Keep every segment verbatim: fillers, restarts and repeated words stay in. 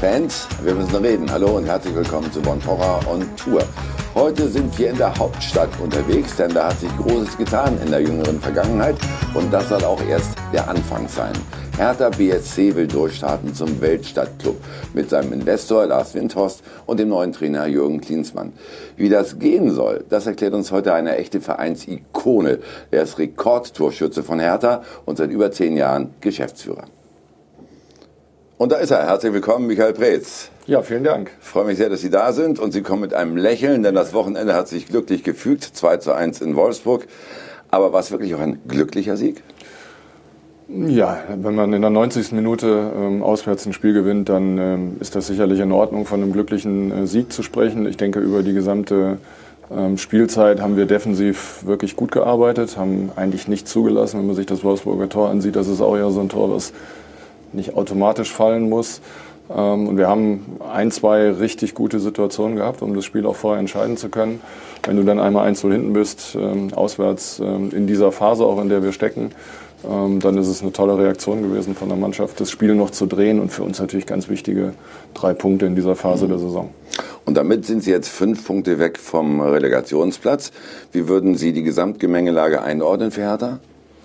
Fans, wir müssen reden. Hallo und herzlich willkommen zu One Torra on Tour. Heute sind wir in der Hauptstadt unterwegs, denn da hat sich Großes getan in der jüngeren Vergangenheit und das soll auch erst der Anfang sein. Hertha B S C will durchstarten zum Weltstadtklub mit seinem Investor Lars Windhorst und dem neuen Trainer Jürgen Klinsmann. Wie das gehen soll, das erklärt uns heute eine echte Vereinsikone. Er ist Rekordtorschütze von Hertha und seit über zehn Jahren Geschäftsführer. Und da ist er. Herzlich willkommen, Michael Preetz. Ja, vielen Dank. Ich freue mich sehr, dass Sie da sind und Sie kommen mit einem Lächeln, denn das Wochenende hat sich glücklich gefügt. zwei zu eins in Wolfsburg. Aber war es wirklich auch ein glücklicher Sieg? Ja, wenn man in der neunzigsten Minute ähm, auswärts ein Spiel gewinnt, dann ähm, ist das sicherlich in Ordnung, von einem glücklichen äh, Sieg zu sprechen. Ich denke, über die gesamte ähm, Spielzeit haben wir defensiv wirklich gut gearbeitet, haben eigentlich nichts zugelassen. Wenn man sich das Wolfsburger Tor ansieht, das ist auch ja so ein Tor, was nicht automatisch fallen muss. Und wir haben ein, zwei richtig gute Situationen gehabt, um das Spiel auch vorher entscheiden zu können. Wenn du dann einmal eins null hinten bist, auswärts in dieser Phase, auch in der wir stecken, dann ist es eine tolle Reaktion gewesen von der Mannschaft, das Spiel noch zu drehen und für uns natürlich ganz wichtige drei Punkte in dieser Phase der Saison. Und damit sind Sie jetzt fünf Punkte weg vom Relegationsplatz. Wie würden Sie die Gesamtgemengelage einordnen für Hertha?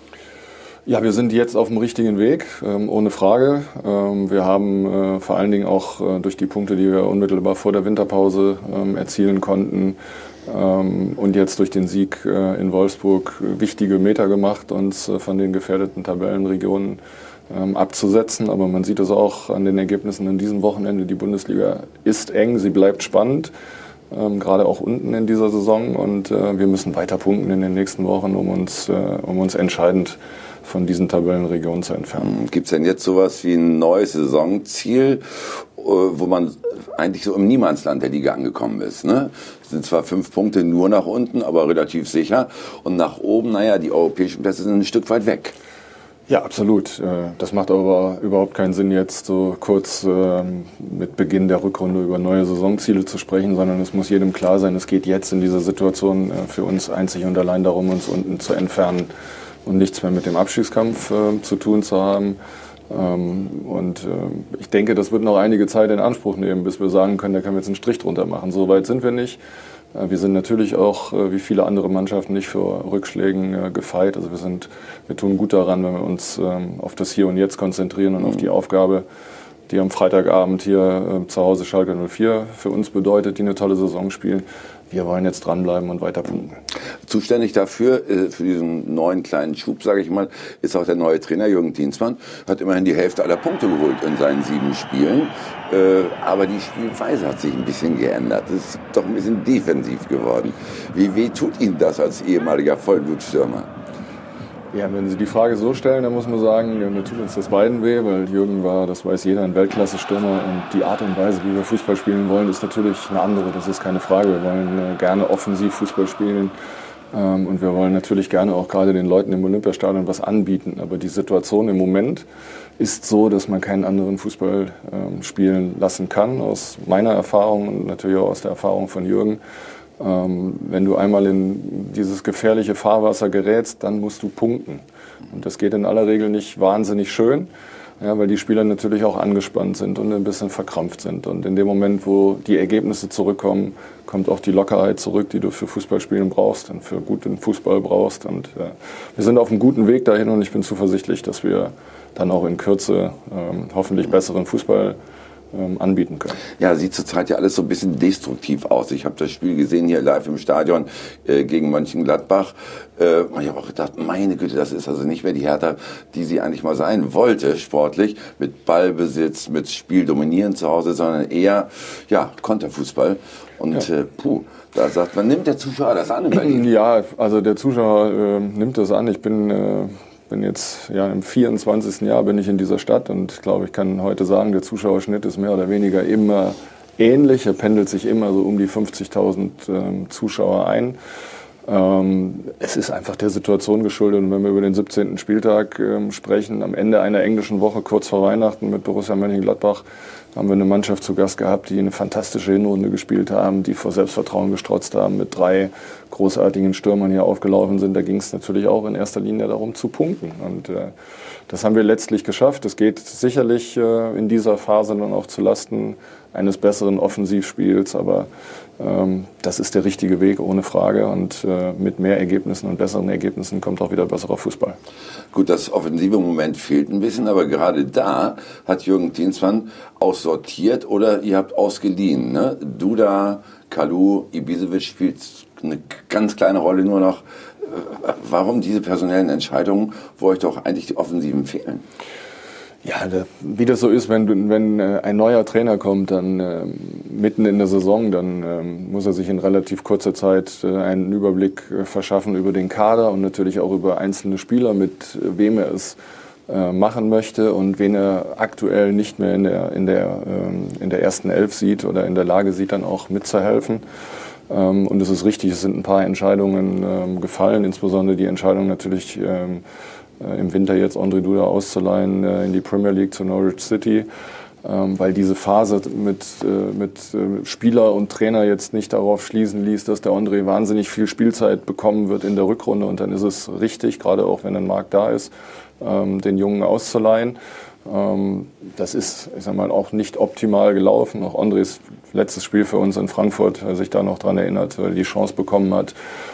Ja, wir sind jetzt auf dem richtigen Weg, ähm, ohne Frage. Ähm, wir haben äh, vor allen Dingen auch äh, durch die Punkte, die wir unmittelbar vor der Winterpause ähm, erzielen konnten ähm, und jetzt durch den Sieg äh, in Wolfsburg wichtige Meter gemacht, uns äh, von den gefährdeten Tabellenregionen ähm, abzusetzen. Aber man sieht es auch an den Ergebnissen an diesem Wochenende. Die Bundesliga ist eng, sie bleibt spannend. Ähm, gerade auch unten in dieser Saison und äh, wir müssen weiter punkten in den nächsten Wochen, um uns, äh, um uns entscheidend von diesen Tabellenregionen zu entfernen. Gibt es denn jetzt sowas wie ein neues Saisonziel, wo man eigentlich so im Niemandsland der Liga angekommen ist? Ne? Es sind zwar fünf Punkte nur nach unten, aber relativ sicher. Und nach oben, naja, die europäischen Plätze sind ein Stück weit weg. Ja, absolut. Das macht aber überhaupt keinen Sinn, jetzt so kurz mit Beginn der Rückrunde über neue Saisonziele zu sprechen, sondern es muss jedem klar sein, es geht jetzt in dieser Situation für uns einzig und allein darum, uns unten zu entfernen und nichts mehr mit dem Abstiegskampf äh, zu tun zu haben. Ähm, und äh, ich denke, das wird noch einige Zeit in Anspruch nehmen, bis wir sagen können, da können wir jetzt einen Strich drunter machen. So weit sind wir nicht. Äh, wir sind natürlich auch, äh, wie viele andere Mannschaften, nicht vor Rückschlägen äh, gefeit. Also wir sind, wir tun gut daran, wenn wir uns ähm, auf das Hier und Jetzt konzentrieren und mhm. auf die Aufgabe, die am Freitagabend hier äh, zu Hause Schalke null vier für uns bedeutet, die eine tolle Saison spielen. Wir wollen jetzt dranbleiben und weiter punkten. Zuständig dafür, für diesen neuen kleinen Schub, sage ich mal, ist auch der neue Trainer Jürgen Klinsmann. Hat immerhin die Hälfte aller Punkte geholt in seinen sieben Spielen. Aber die Spielweise hat sich ein bisschen geändert. Es ist doch ein bisschen defensiv geworden. Wie weh tut Ihnen das als ehemaliger Vollblutstürmer? Ja, wenn Sie die Frage so stellen, dann muss man sagen, ja, mir tut uns das beiden weh, weil Jürgen war, das weiß jeder, ein Weltklasse-Stürmer und die Art und Weise, wie wir Fußball spielen wollen, ist natürlich eine andere, das ist keine Frage. Wir wollen äh, gerne offensiv Fußball spielen ähm, und wir wollen natürlich gerne auch gerade den Leuten im Olympiastadion was anbieten, aber die Situation im Moment ist so, dass man keinen anderen Fußball ähm, spielen lassen kann, aus meiner Erfahrung und natürlich auch aus der Erfahrung von Jürgen. Ähm, wenn du einmal in dieses gefährliche Fahrwasser gerätst, dann musst du punkten. Und das geht in aller Regel nicht wahnsinnig schön, ja, weil die Spieler natürlich auch angespannt sind und ein bisschen verkrampft sind. Und in dem Moment, wo die Ergebnisse zurückkommen, kommt auch die Lockerheit zurück, die du für Fußballspielen brauchst und für guten Fußball brauchst. Und ja, wir sind auf einem guten Weg dahin und ich bin zuversichtlich, dass wir dann auch in Kürze ähm, hoffentlich besseren Fußball anbieten können. Ja, sieht zurzeit ja alles so ein bisschen destruktiv aus. Ich habe das Spiel gesehen hier live im Stadion äh, gegen Mönchengladbach. Äh, ich habe auch gedacht, meine Güte, das ist also nicht mehr die Hertha, die sie eigentlich mal sein wollte, sportlich, mit Ballbesitz, mit Spiel dominieren zu Hause, sondern eher, ja, Konterfußball. Und ja. äh, puh, da sagt man, nimmt der Zuschauer das an in Berlin? Ja, also der Zuschauer äh, nimmt das an. Ich bin... Äh bin jetzt ja im vierundzwanzigsten Jahr bin ich in dieser Stadt und ich glaube, ich kann heute sagen, der Zuschauerschnitt ist mehr oder weniger immer ähnlich. Er pendelt sich immer so um die fünfzigtausend ähm, Zuschauer ein. Ähm, es ist einfach der Situation geschuldet. Und wenn wir über den siebzehnten Spieltag ähm, sprechen, am Ende einer englischen Woche, kurz vor Weihnachten mit Borussia Mönchengladbach, haben wir eine Mannschaft zu Gast gehabt, die eine fantastische Hinrunde gespielt haben, die vor Selbstvertrauen gestrotzt haben, mit drei großartigen Stürmern hier aufgelaufen sind. Da ging es natürlich auch in erster Linie darum zu punkten. Und äh, das haben wir letztlich geschafft. Es geht sicherlich äh, in dieser Phase dann auch zu Lasten eines besseren Offensivspiels, aber ähm, das ist der richtige Weg, ohne Frage. Und äh, mit mehr Ergebnissen und besseren Ergebnissen kommt auch wieder besserer Fußball. Gut, das offensive Moment fehlt ein bisschen, aber gerade da hat Jürgen Klinsmann aussortiert oder ihr habt ausgeliehen. Ne? Duda, Kalou, Ibisevic spielt eine ganz kleine Rolle nur noch. Warum diese personellen Entscheidungen, wo euch doch eigentlich die Offensiven fehlen? Ja, wie das so ist, wenn, wenn ein neuer Trainer kommt, dann äh, mitten in der Saison, dann äh, muss er sich in relativ kurzer Zeit äh, einen Überblick äh, verschaffen über den Kader und natürlich auch über einzelne Spieler, mit wem er es äh, machen möchte und wen er aktuell nicht mehr in der, in der, äh, in der ersten Elf sieht oder in der Lage sieht, dann auch mitzuhelfen. Ähm, und es ist richtig, es sind ein paar Entscheidungen ähm, gefallen, insbesondere die Entscheidung natürlich ähm, im Winter jetzt Ondrej Duda auszuleihen äh, in die Premier League zu Norwich City, ähm, weil diese Phase mit, äh, mit äh, Spieler und Trainer jetzt nicht darauf schließen ließ, dass der Ondrej wahnsinnig viel Spielzeit bekommen wird in der Rückrunde. Und dann ist es richtig, gerade auch wenn ein Markt da ist, ähm, den Jungen auszuleihen. Ähm, das ist, ich sag mal, auch nicht optimal gelaufen. Auch Ondrejs letztes Spiel für uns in Frankfurt, wer sich da noch dran erinnert, weil er die Chance bekommen hat,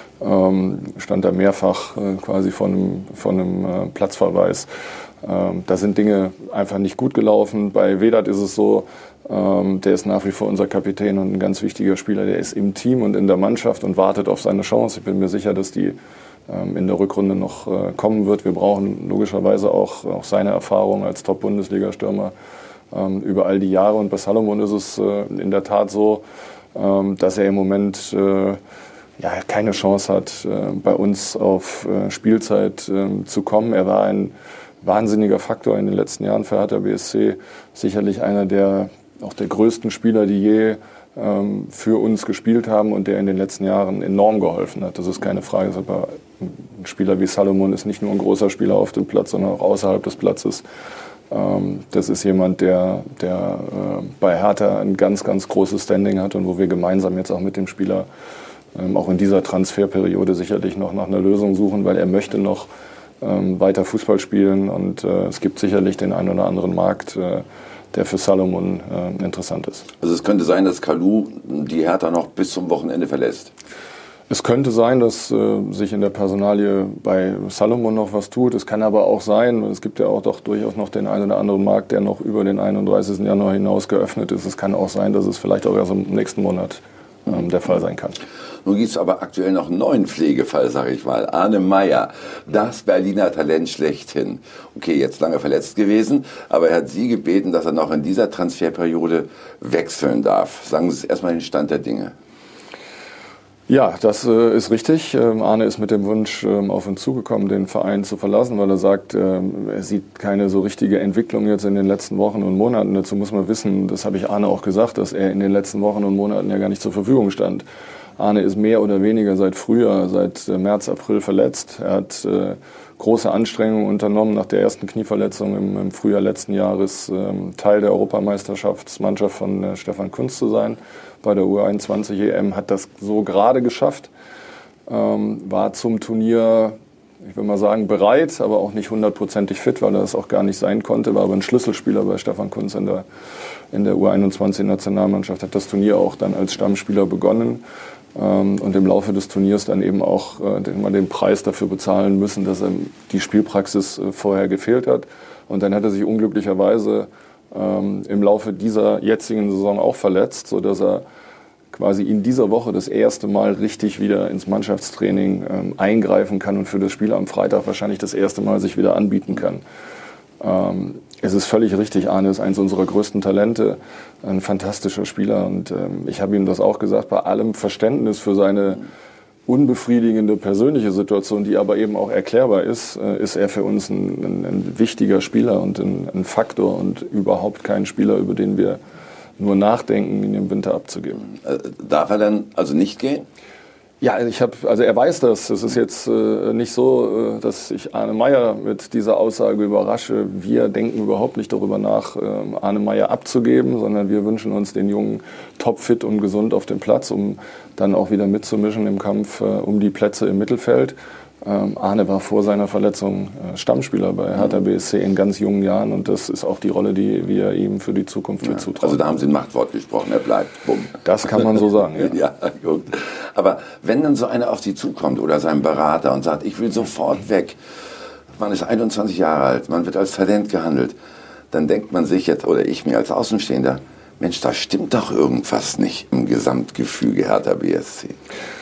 Ähm, stand da mehrfach äh, quasi von einem, von einem äh, Platzverweis. Ähm, da sind Dinge einfach nicht gut gelaufen. Bei Vedat ist es so, ähm, der ist nach wie vor unser Kapitän und ein ganz wichtiger Spieler. Der ist im Team und in der Mannschaft und wartet auf seine Chance. Ich bin mir sicher, dass die ähm, in der Rückrunde noch äh, kommen wird. Wir brauchen logischerweise auch, auch seine Erfahrung als Top-Bundesliga-Stürmer ähm, über all die Jahre. Und bei Salomon ist es äh, in der Tat so, ähm, dass er im Moment äh, ja, keine Chance hat, äh, bei uns auf äh, Spielzeit äh, zu kommen. Er war ein wahnsinniger Faktor in den letzten Jahren für Hertha B S C. Sicherlich einer der, auch der größten Spieler, die je ähm, für uns gespielt haben und der in den letzten Jahren enorm geholfen hat. Das ist keine Frage. Aber ein Spieler wie Salomon ist nicht nur ein großer Spieler auf dem Platz, sondern auch außerhalb des Platzes. Ähm, das ist jemand, der, der äh, bei Hertha ein ganz, ganz großes Standing hat und wo wir gemeinsam jetzt auch mit dem Spieler Ähm, auch in dieser Transferperiode sicherlich noch nach einer Lösung suchen, weil er möchte noch ähm, weiter Fußball spielen und äh, es gibt sicherlich den einen oder anderen Markt, äh, der für Salomon äh, interessant ist. Also es könnte sein, dass Kalou die Hertha noch bis zum Wochenende verlässt? Es könnte sein, dass äh, sich in der Personalie bei Salomon noch was tut. Es kann aber auch sein, es gibt ja auch doch durchaus noch den einen oder anderen Markt, der noch über den einunddreißigsten Januar hinaus geöffnet ist. Es kann auch sein, dass es vielleicht auch erst im nächsten Monat ähm, der Fall sein kann. Nun gibt es aber aktuell noch einen neuen Pflegefall, sage ich mal. Arne Meyer, das Berliner Talent schlechthin. Okay, jetzt lange verletzt gewesen, aber er hat Sie gebeten, dass er noch in dieser Transferperiode wechseln darf. Sagen Sie erstmal den Stand der Dinge. Ja, das äh, ist richtig. Ähm, Arne ist mit dem Wunsch ähm, auf uns zugekommen, den Verein zu verlassen, weil er sagt, ähm, er sieht keine so richtige Entwicklung jetzt in den letzten Wochen und Monaten. Dazu muss man wissen, das habe ich Arne auch gesagt, dass er in den letzten Wochen und Monaten ja gar nicht zur Verfügung stand. Arne ist mehr oder weniger seit Frühjahr, seit äh, März, April verletzt. Er hat äh, große Anstrengungen unternommen, nach der ersten Knieverletzung im, im Frühjahr letzten Jahres ähm, Teil der Europameisterschaftsmannschaft von äh, Stefan Kuntz zu sein. Bei der U einundzwanzig E M hat das so gerade geschafft, ähm, war zum Turnier, ich will mal sagen, bereit, aber auch nicht hundertprozentig fit, weil er das auch gar nicht sein konnte, war aber ein Schlüsselspieler bei Stefan Kuntz in der, in der U einundzwanzig-Nationalmannschaft, hat das Turnier auch dann als Stammspieler begonnen. Und im Laufe des Turniers dann eben auch äh, den, den Preis dafür bezahlen müssen, dass ihm die Spielpraxis äh, vorher gefehlt hat. Und dann hat er sich unglücklicherweise ähm, im Laufe dieser jetzigen Saison auch verletzt, sodass er quasi in dieser Woche das erste Mal richtig wieder ins Mannschaftstraining ähm, eingreifen kann und für das Spiel am Freitag wahrscheinlich das erste Mal sich wieder anbieten kann. Ähm, es ist völlig richtig, Arne ist eins unserer größten Talente, ein fantastischer Spieler und ähm, ich habe ihm das auch gesagt, bei allem Verständnis für seine unbefriedigende persönliche Situation, die aber eben auch erklärbar ist, äh, ist er für uns ein, ein, ein wichtiger Spieler und ein, ein Faktor und überhaupt kein Spieler, über den wir nur nachdenken, ihn im Winter abzugeben. Darf er dann also nicht gehen? Ja, ich habe, also er weiß das. Es ist jetzt äh, nicht so, äh, dass ich Arne Meyer mit dieser Aussage überrasche. Wir denken überhaupt nicht darüber nach, äh, Arne Meyer abzugeben, sondern wir wünschen uns den Jungen topfit und gesund auf dem Platz, um dann auch wieder mitzumischen im Kampf äh, um die Plätze im Mittelfeld. Ähm, Arne war vor seiner Verletzung äh, Stammspieler bei Hertha B S C in ganz jungen Jahren und das ist auch die Rolle, die wir ihm für die Zukunft ja, zutrauen. Also da haben Sie ein Machtwort gesprochen, er bleibt, bumm. Das kann man so sagen, ja. Ja, gut. Aber wenn dann so einer auf Sie zukommt oder sein Berater und sagt, ich will sofort weg, man ist einundzwanzig Jahre alt, man wird als Talent gehandelt, dann denkt man sich jetzt, oder ich mir als Außenstehender, Mensch, da stimmt doch irgendwas nicht im Gesamtgefüge Hertha B S C.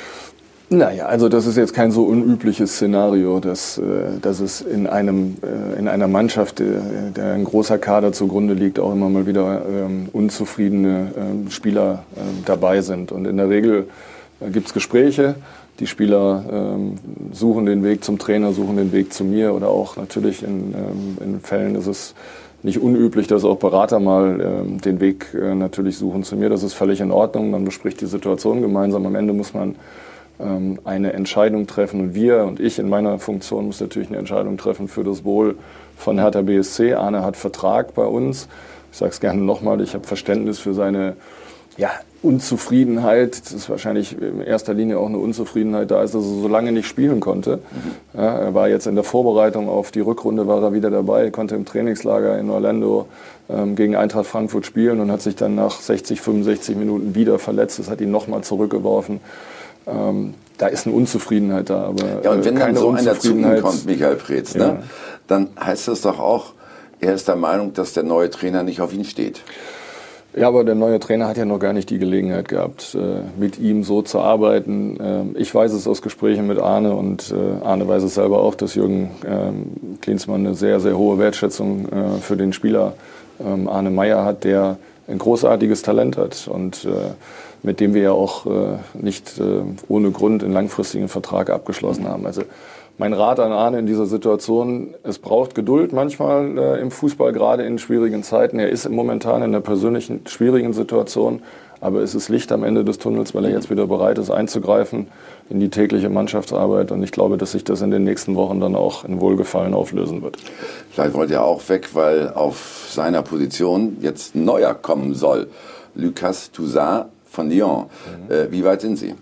Naja, also das ist jetzt kein so unübliches Szenario, dass, dass es in, einem, in einer Mannschaft, der ein großer Kader zugrunde liegt, auch immer mal wieder ähm, unzufriedene ähm, Spieler ähm, dabei sind. Und in der Regel äh, gibt es Gespräche, die Spieler ähm, suchen den Weg zum Trainer, suchen den Weg zu mir oder auch natürlich in, ähm, in Fällen ist es nicht unüblich, dass auch Berater mal ähm, den Weg äh, natürlich suchen zu mir. Das ist völlig in Ordnung, man bespricht die Situation gemeinsam. Am Ende muss man eine Entscheidung treffen und wir und ich in meiner Funktion muss natürlich eine Entscheidung treffen für das Wohl von Hertha B S C. Arne hat Vertrag bei uns. Ich sage es gerne nochmal, ich habe Verständnis für seine ja, Unzufriedenheit. Das ist wahrscheinlich in erster Linie auch eine Unzufriedenheit da ist, dass er so lange nicht spielen konnte. Mhm. Ja, er war jetzt in der Vorbereitung auf die Rückrunde, war er wieder dabei, konnte im Trainingslager in Orlando ähm, gegen Eintracht Frankfurt spielen und hat sich dann nach sechzig, fünfundsechzig Minuten wieder verletzt. Das hat ihn nochmal zurückgeworfen. Ähm, da ist eine Unzufriedenheit da, aber ja, und wenn keine dann so einer zu Ihnen Unzufriedenheit kommt, Michael Preetz, ja. ne, dann heißt das doch auch, er ist der Meinung, dass der neue Trainer nicht auf ihn steht. Ja, aber der neue Trainer hat ja noch gar nicht die Gelegenheit gehabt, mit ihm so zu arbeiten. Ich weiß es aus Gesprächen mit Arne und Arne weiß es selber auch, dass Jürgen Klinsmann eine sehr, sehr hohe Wertschätzung für den Spieler Arne Meyer hat, der ein großartiges Talent hat und mit dem wir ja auch nicht ohne Grund einen langfristigen Vertrag abgeschlossen haben. Also mein Rat an Arne in dieser Situation, es braucht Geduld manchmal äh, im Fußball, gerade in schwierigen Zeiten. Er ist momentan in einer persönlichen schwierigen Situation, aber es ist Licht am Ende des Tunnels, weil er jetzt wieder bereit ist einzugreifen in die tägliche Mannschaftsarbeit. Und ich glaube, dass sich das in den nächsten Wochen dann auch in Wohlgefallen auflösen wird. Vielleicht wollte er auch weg, weil auf seiner Position jetzt ein Neuer kommen soll. Lucas Toussaint von Lyon. Mhm. Äh, wie weit sind Sie?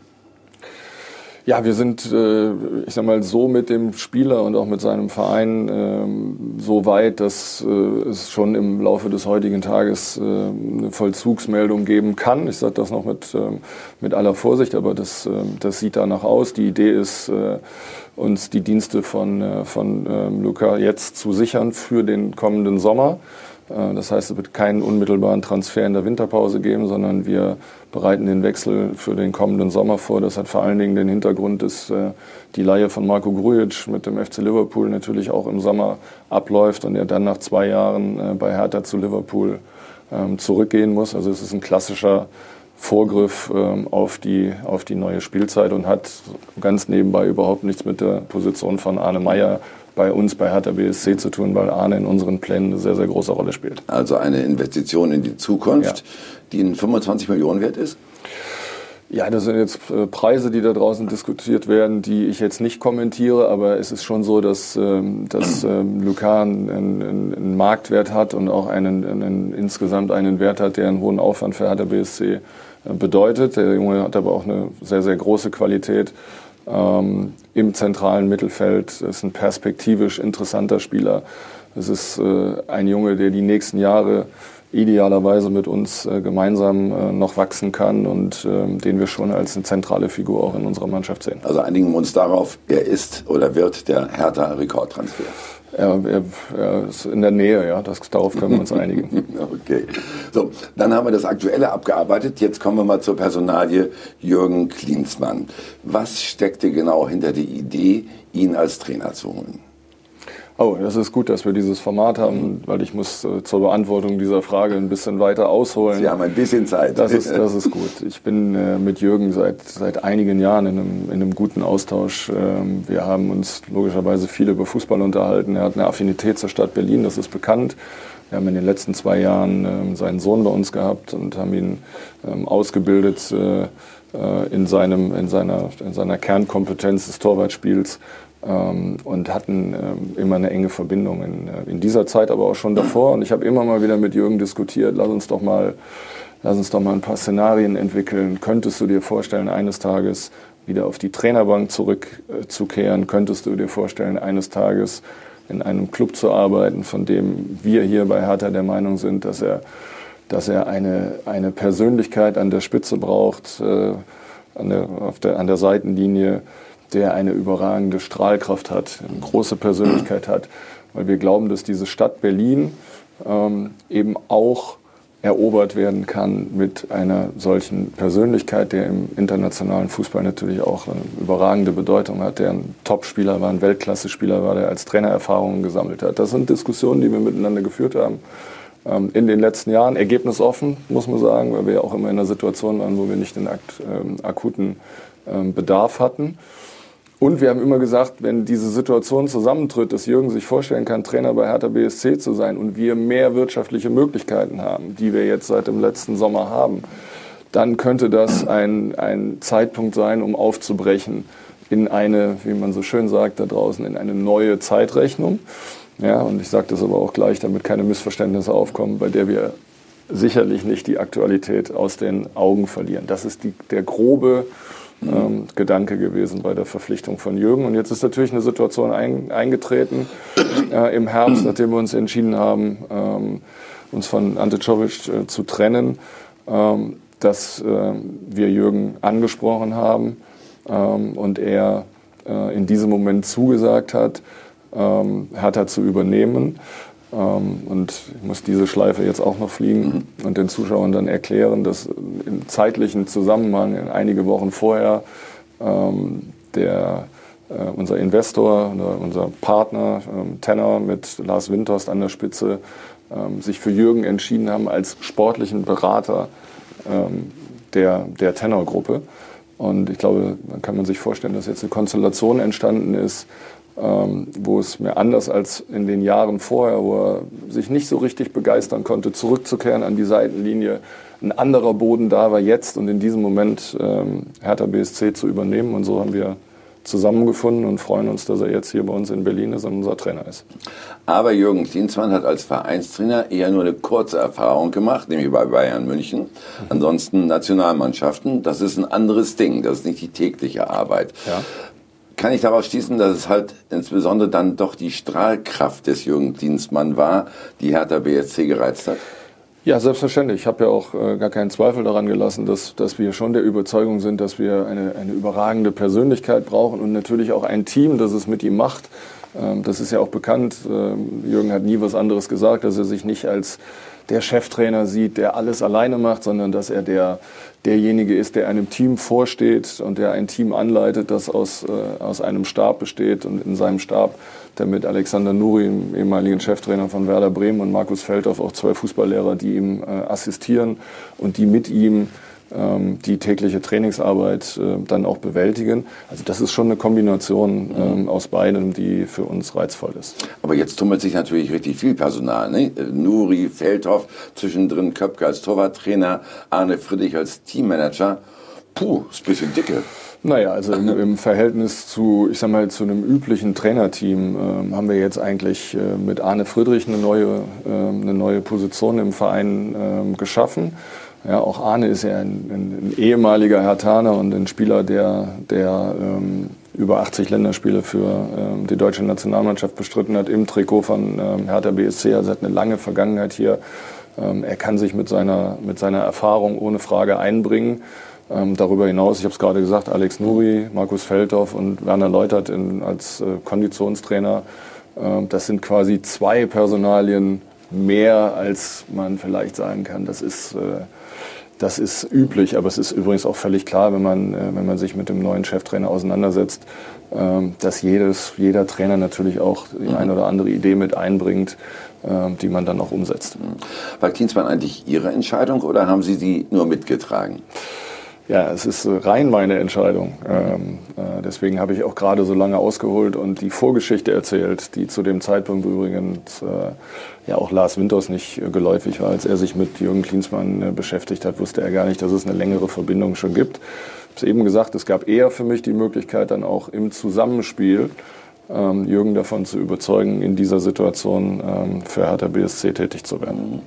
Ja, wir sind, äh, ich sag mal, so mit dem Spieler und auch mit seinem Verein ähm, so weit, dass äh, es schon im Laufe des heutigen Tages äh, eine Vollzugsmeldung geben kann. Ich sage das noch mit, ähm, mit aller Vorsicht, aber das, äh, das sieht danach aus. Die Idee ist, äh, uns die Dienste von, äh, von äh, Luca jetzt zu sichern für den kommenden Sommer. Das heißt, es wird keinen unmittelbaren Transfer in der Winterpause geben, sondern wir bereiten den Wechsel für den kommenden Sommer vor. Das hat vor allen Dingen den Hintergrund, dass die Leihe von Marko Grujic mit dem F C Liverpool natürlich auch im Sommer abläuft und er dann nach zwei Jahren bei Hertha zu Liverpool zurückgehen muss. Also es ist ein klassischer Vorgriff auf die, auf die neue Spielzeit und hat ganz nebenbei überhaupt nichts mit der Position von Arne Meyer bei uns bei Hertha B S C zu tun, weil Arne in unseren Plänen eine sehr, sehr große Rolle spielt. Also eine Investition in die Zukunft, ja, die in fünfundzwanzig Millionen wert ist? Ja, das sind jetzt äh, Preise, die da draußen diskutiert werden, die ich jetzt nicht kommentiere, aber es ist schon so, dass, ähm, dass ähm, Luca einen, einen, einen Marktwert hat und auch einen, einen, insgesamt einen Wert hat, der einen hohen Aufwand für Hertha B S C äh, bedeutet. Der Junge hat aber auch eine sehr, sehr große Qualität. Ähm, im zentralen Mittelfeld ist ein perspektivisch interessanter Spieler. Es ist äh, ein Junge, der die nächsten Jahre idealerweise mit uns äh, gemeinsam äh, noch wachsen kann und äh, den wir schon als eine zentrale Figur auch in unserer Mannschaft sehen. Also einigen wir uns darauf, er ist oder wird der Hertha-Rekordtransfer. Er, er, er ist in der Nähe, ja, das, darauf können wir uns einigen. Okay, so, dann haben wir das Aktuelle abgearbeitet. Jetzt kommen wir mal zur Personalie Jürgen Klinsmann. Was steckte genau hinter der Idee, ihn als Trainer zu holen? Oh, das ist gut, dass wir dieses Format haben, weil ich muss äh, zur Beantwortung dieser Frage ein bisschen weiter ausholen. Sie haben ein bisschen Zeit. Das ist, das ist gut. Ich bin äh, mit Jürgen seit, seit einigen Jahren in einem, in einem guten Austausch. Ähm, wir haben uns logischerweise viel über Fußball unterhalten. Er hat eine Affinität zur Stadt Berlin, das ist bekannt. Wir haben in den letzten zwei Jahren ähm, seinen Sohn bei uns gehabt und haben ihn ähm, ausgebildet äh, in, seinem, in, seiner, in seiner Kernkompetenz des Torwartspiels ähm, und hatten ähm, immer eine enge Verbindung in, in dieser Zeit, aber auch schon davor. Und ich habe immer mal wieder mit Jürgen diskutiert, lass uns doch mal, lass uns doch mal ein paar Szenarien entwickeln. Könntest du dir vorstellen, eines Tages wieder auf die Trainerbank zurückzukehren? Könntest du dir vorstellen, eines Tages in einem Club zu arbeiten, von dem wir hier bei Hertha der Meinung sind, dass er dass er eine, eine Persönlichkeit an der Spitze braucht, äh, an, der, auf der, an der Seitenlinie, der eine überragende Strahlkraft hat, eine große Persönlichkeit hat. Weil wir glauben, dass diese Stadt Berlin ähm, eben auch erobert werden kann mit einer solchen Persönlichkeit, der im internationalen Fußball natürlich auch eine überragende Bedeutung hat, der ein Top-Spieler war, ein Weltklasse-Spieler war, der als Trainer Erfahrungen gesammelt hat. Das sind Diskussionen, die wir miteinander geführt haben. In den letzten Jahren, ergebnisoffen, muss man sagen, weil wir ja auch immer in einer Situation waren, wo wir nicht den akt, ähm, akuten ähm, Bedarf hatten. Und wir haben immer gesagt, wenn diese Situation zusammentritt, dass Jürgen sich vorstellen kann, Trainer bei Hertha B S C zu sein und wir mehr wirtschaftliche Möglichkeiten haben, die wir jetzt seit dem letzten Sommer haben, dann könnte das ein, ein Zeitpunkt sein, um aufzubrechen in eine, wie man so schön sagt da draußen, in eine neue Zeitrechnung. Ja, und ich sage das aber auch gleich, damit keine Missverständnisse aufkommen, bei der wir sicherlich nicht die Aktualität aus den Augen verlieren. Das ist die, der grobe ähm, Gedanke gewesen bei der Verpflichtung von Jürgen. Und jetzt ist natürlich eine Situation ein, eingetreten äh, im Herbst, nachdem wir uns entschieden haben, ähm, uns von Ante Czovic äh, zu trennen, ähm, dass äh, wir Jürgen angesprochen haben ähm, und er äh, in diesem Moment zugesagt hat, Ähm, Hertha zu übernehmen. Ähm, und ich muss diese Schleife jetzt auch noch fliegen mhm. und den Zuschauern dann erklären, dass im zeitlichen Zusammenhang in einige Wochen vorher ähm, der, äh, unser Investor, unser Partner ähm, Tenor mit Lars Windhorst an der Spitze ähm, sich für Jürgen entschieden haben als sportlichen Berater ähm, der, der Tenor-Gruppe. Und ich glaube, dann kann man sich vorstellen, dass jetzt eine Konstellation entstanden ist, Ähm, wo es mir anders als in den Jahren vorher, wo er sich nicht so richtig begeistern konnte, zurückzukehren an die Seitenlinie, ein anderer Boden da war jetzt und in diesem Moment ähm, Hertha B S C zu übernehmen. Und so haben wir zusammengefunden und freuen uns, dass er jetzt hier bei uns in Berlin ist und unser Trainer ist. Aber Jürgen Klinsmann hat als Vereinstrainer eher nur eine kurze Erfahrung gemacht, nämlich bei Bayern München. Ansonsten Nationalmannschaften, das ist ein anderes Ding, das ist nicht die tägliche Arbeit. Ja. Kann ich daraus schließen, dass es halt insbesondere dann doch die Strahlkraft des Jürgen Klinsmann war, die Hertha B S C gereizt hat? Ja, selbstverständlich. Ich habe ja auch äh, gar keinen Zweifel daran gelassen, dass, dass wir schon der Überzeugung sind, dass wir eine, eine überragende Persönlichkeit brauchen und natürlich auch ein Team, das es mit ihm macht. Ähm, das ist ja auch bekannt. Ähm, Jürgen hat nie was anderes gesagt, dass er sich nicht als der Cheftrainer sieht, der alles alleine macht, sondern dass er der derjenige ist, der einem Team vorsteht und der ein Team anleitet, das aus, äh, aus einem Stab besteht. Und in seinem Stab, der mit Alexander Nuri, dem ehemaligen Cheftrainer von Werder Bremen, und Markus Feldhoff, auch zwei Fußballlehrer, die ihm äh, assistieren und die mit ihm ähm, die tägliche Trainingsarbeit äh, dann auch bewältigen. Also das ist schon eine Kombination ähm, aus beidem, die für uns reizvoll ist. Aber jetzt tummelt sich natürlich richtig viel Personal, ne? Nuri, Feldhoff, zwischendrin Köpke als Torwarttrainer, Arne Friedrich als Teammanager. Puh, ist ein bisschen dicke. Naja, also im, im Verhältnis zu, ich sag mal, zu einem üblichen Trainerteam ähm, haben wir jetzt eigentlich äh, mit Arne Friedrich eine neue, äh, eine neue Position im Verein äh, geschaffen. Ja, auch Arne ist ja ein, ein, ein ehemaliger Herthaner und ein Spieler, der, der ähm, über achtzig Länderspiele für ähm, die deutsche Nationalmannschaft bestritten hat im Trikot von ähm, Hertha B S C. Also hat eine lange Vergangenheit hier. Ähm, er kann sich mit seiner, mit seiner Erfahrung ohne Frage einbringen. Ähm, darüber hinaus, ich habe es gerade gesagt, Alex Nuri, Markus Feldhoff und Werner Leutert in, als äh, Konditionstrainer. Ähm, das sind quasi zwei Personalien mehr, als man vielleicht sagen kann. Das ist, äh, das ist üblich, aber es ist übrigens auch völlig klar, wenn man, äh, wenn man sich mit dem neuen Cheftrainer auseinandersetzt, äh, dass jedes, jeder Trainer natürlich auch die eine oder andere Idee mit einbringt, äh, die man dann auch umsetzt. War Klinsmann eigentlich Ihre Entscheidung oder haben Sie sie nur mitgetragen? Ja, es ist rein meine Entscheidung. Ähm, äh, deswegen habe ich auch gerade so lange ausgeholt und die Vorgeschichte erzählt, die zu dem Zeitpunkt übrigens äh, ja auch Lars Winters nicht äh, geläufig war. Als er sich mit Jürgen Klinsmann äh, beschäftigt hat, wusste er gar nicht, dass es eine längere Verbindung schon gibt. Ich habe es eben gesagt, es gab eher für mich die Möglichkeit, dann auch im Zusammenspiel ähm, Jürgen davon zu überzeugen, in dieser Situation ähm, für Hertha B S C tätig zu werden.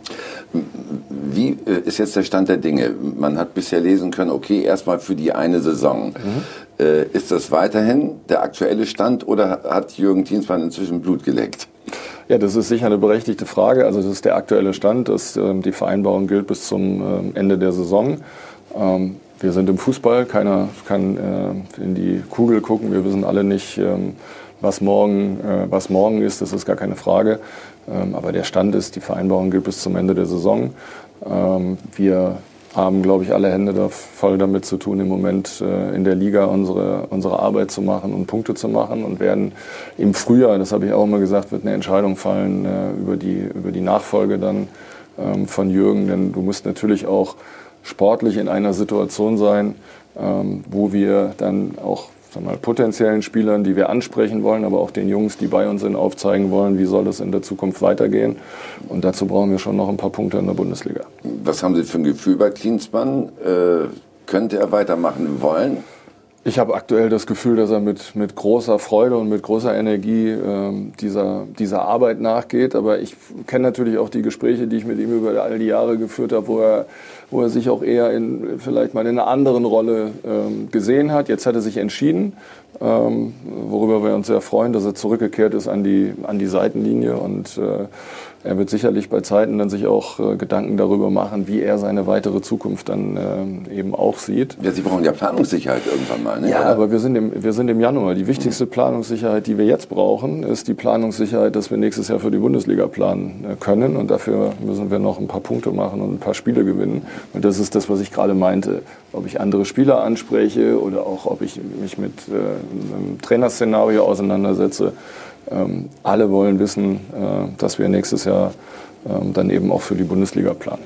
Wie ist jetzt der Stand der Dinge? Man hat bisher lesen können, okay, erstmal für die eine Saison. Mhm. Äh, ist das weiterhin der aktuelle Stand oder hat Jürgen Klinsmann inzwischen Blut geleckt? Ja, das ist sicher eine berechtigte Frage. Also das ist der aktuelle Stand. Dass, ähm, die Vereinbarung gilt bis zum ähm, Ende der Saison. Ähm, wir sind im Fußball. Keiner kann äh, in die Kugel gucken. Wir wissen alle nicht, ähm, was morgen, äh, was morgen ist. Das ist gar keine Frage. Ähm, aber der Stand ist, die Vereinbarung gilt bis zum Ende der Saison. Ähm, wir haben, glaube ich, alle Hände da voll damit zu tun, im Moment äh, in der Liga unsere, unsere Arbeit zu machen und Punkte zu machen und werden im Frühjahr, das habe ich auch immer gesagt, wird eine Entscheidung fallen äh, über die, über die Nachfolge dann ähm, von Jürgen. Denn du musst natürlich auch sportlich in einer Situation sein, ähm, wo wir dann auch sagen wir mal, potenziellen Spielern, die wir ansprechen wollen, aber auch den Jungs, die bei uns sind, aufzeigen wollen, wie soll es in der Zukunft weitergehen. Und dazu brauchen wir schon noch ein paar Punkte in der Bundesliga. Was haben Sie für ein Gefühl bei Klinsmann? Äh, könnte er weitermachen wollen? Ich habe aktuell das Gefühl, dass er mit, mit großer Freude und mit großer Energie ähm, dieser, dieser Arbeit nachgeht. Aber ich kenne natürlich auch die Gespräche, die ich mit ihm über all die Jahre geführt habe, wo er, wo er sich auch eher in, vielleicht mal in einer anderen Rolle ähm, gesehen hat. Jetzt hat er sich entschieden, ähm, worüber wir uns sehr freuen, dass er zurückgekehrt ist an die, an die Seitenlinie. Und äh, er wird sicherlich bei Zeiten dann sich auch äh, Gedanken darüber machen, wie er seine weitere Zukunft dann äh, eben auch sieht. Ja, Sie brauchen ja Planungssicherheit irgendwann mal, ne? Ja, aber wir sind, im, wir sind im Januar. Die wichtigste Planungssicherheit, die wir jetzt brauchen, ist die Planungssicherheit, dass wir nächstes Jahr für die Bundesliga planen können. Und dafür müssen wir noch ein paar Punkte machen und ein paar Spiele gewinnen. Und das ist das, was ich gerade meinte. Ob ich andere Spieler anspreche oder auch ob ich mich mit äh, einem Trainerszenario auseinandersetze. Ähm, alle wollen wissen, äh, dass wir nächstes Jahr ähm, dann eben auch für die Bundesliga planen.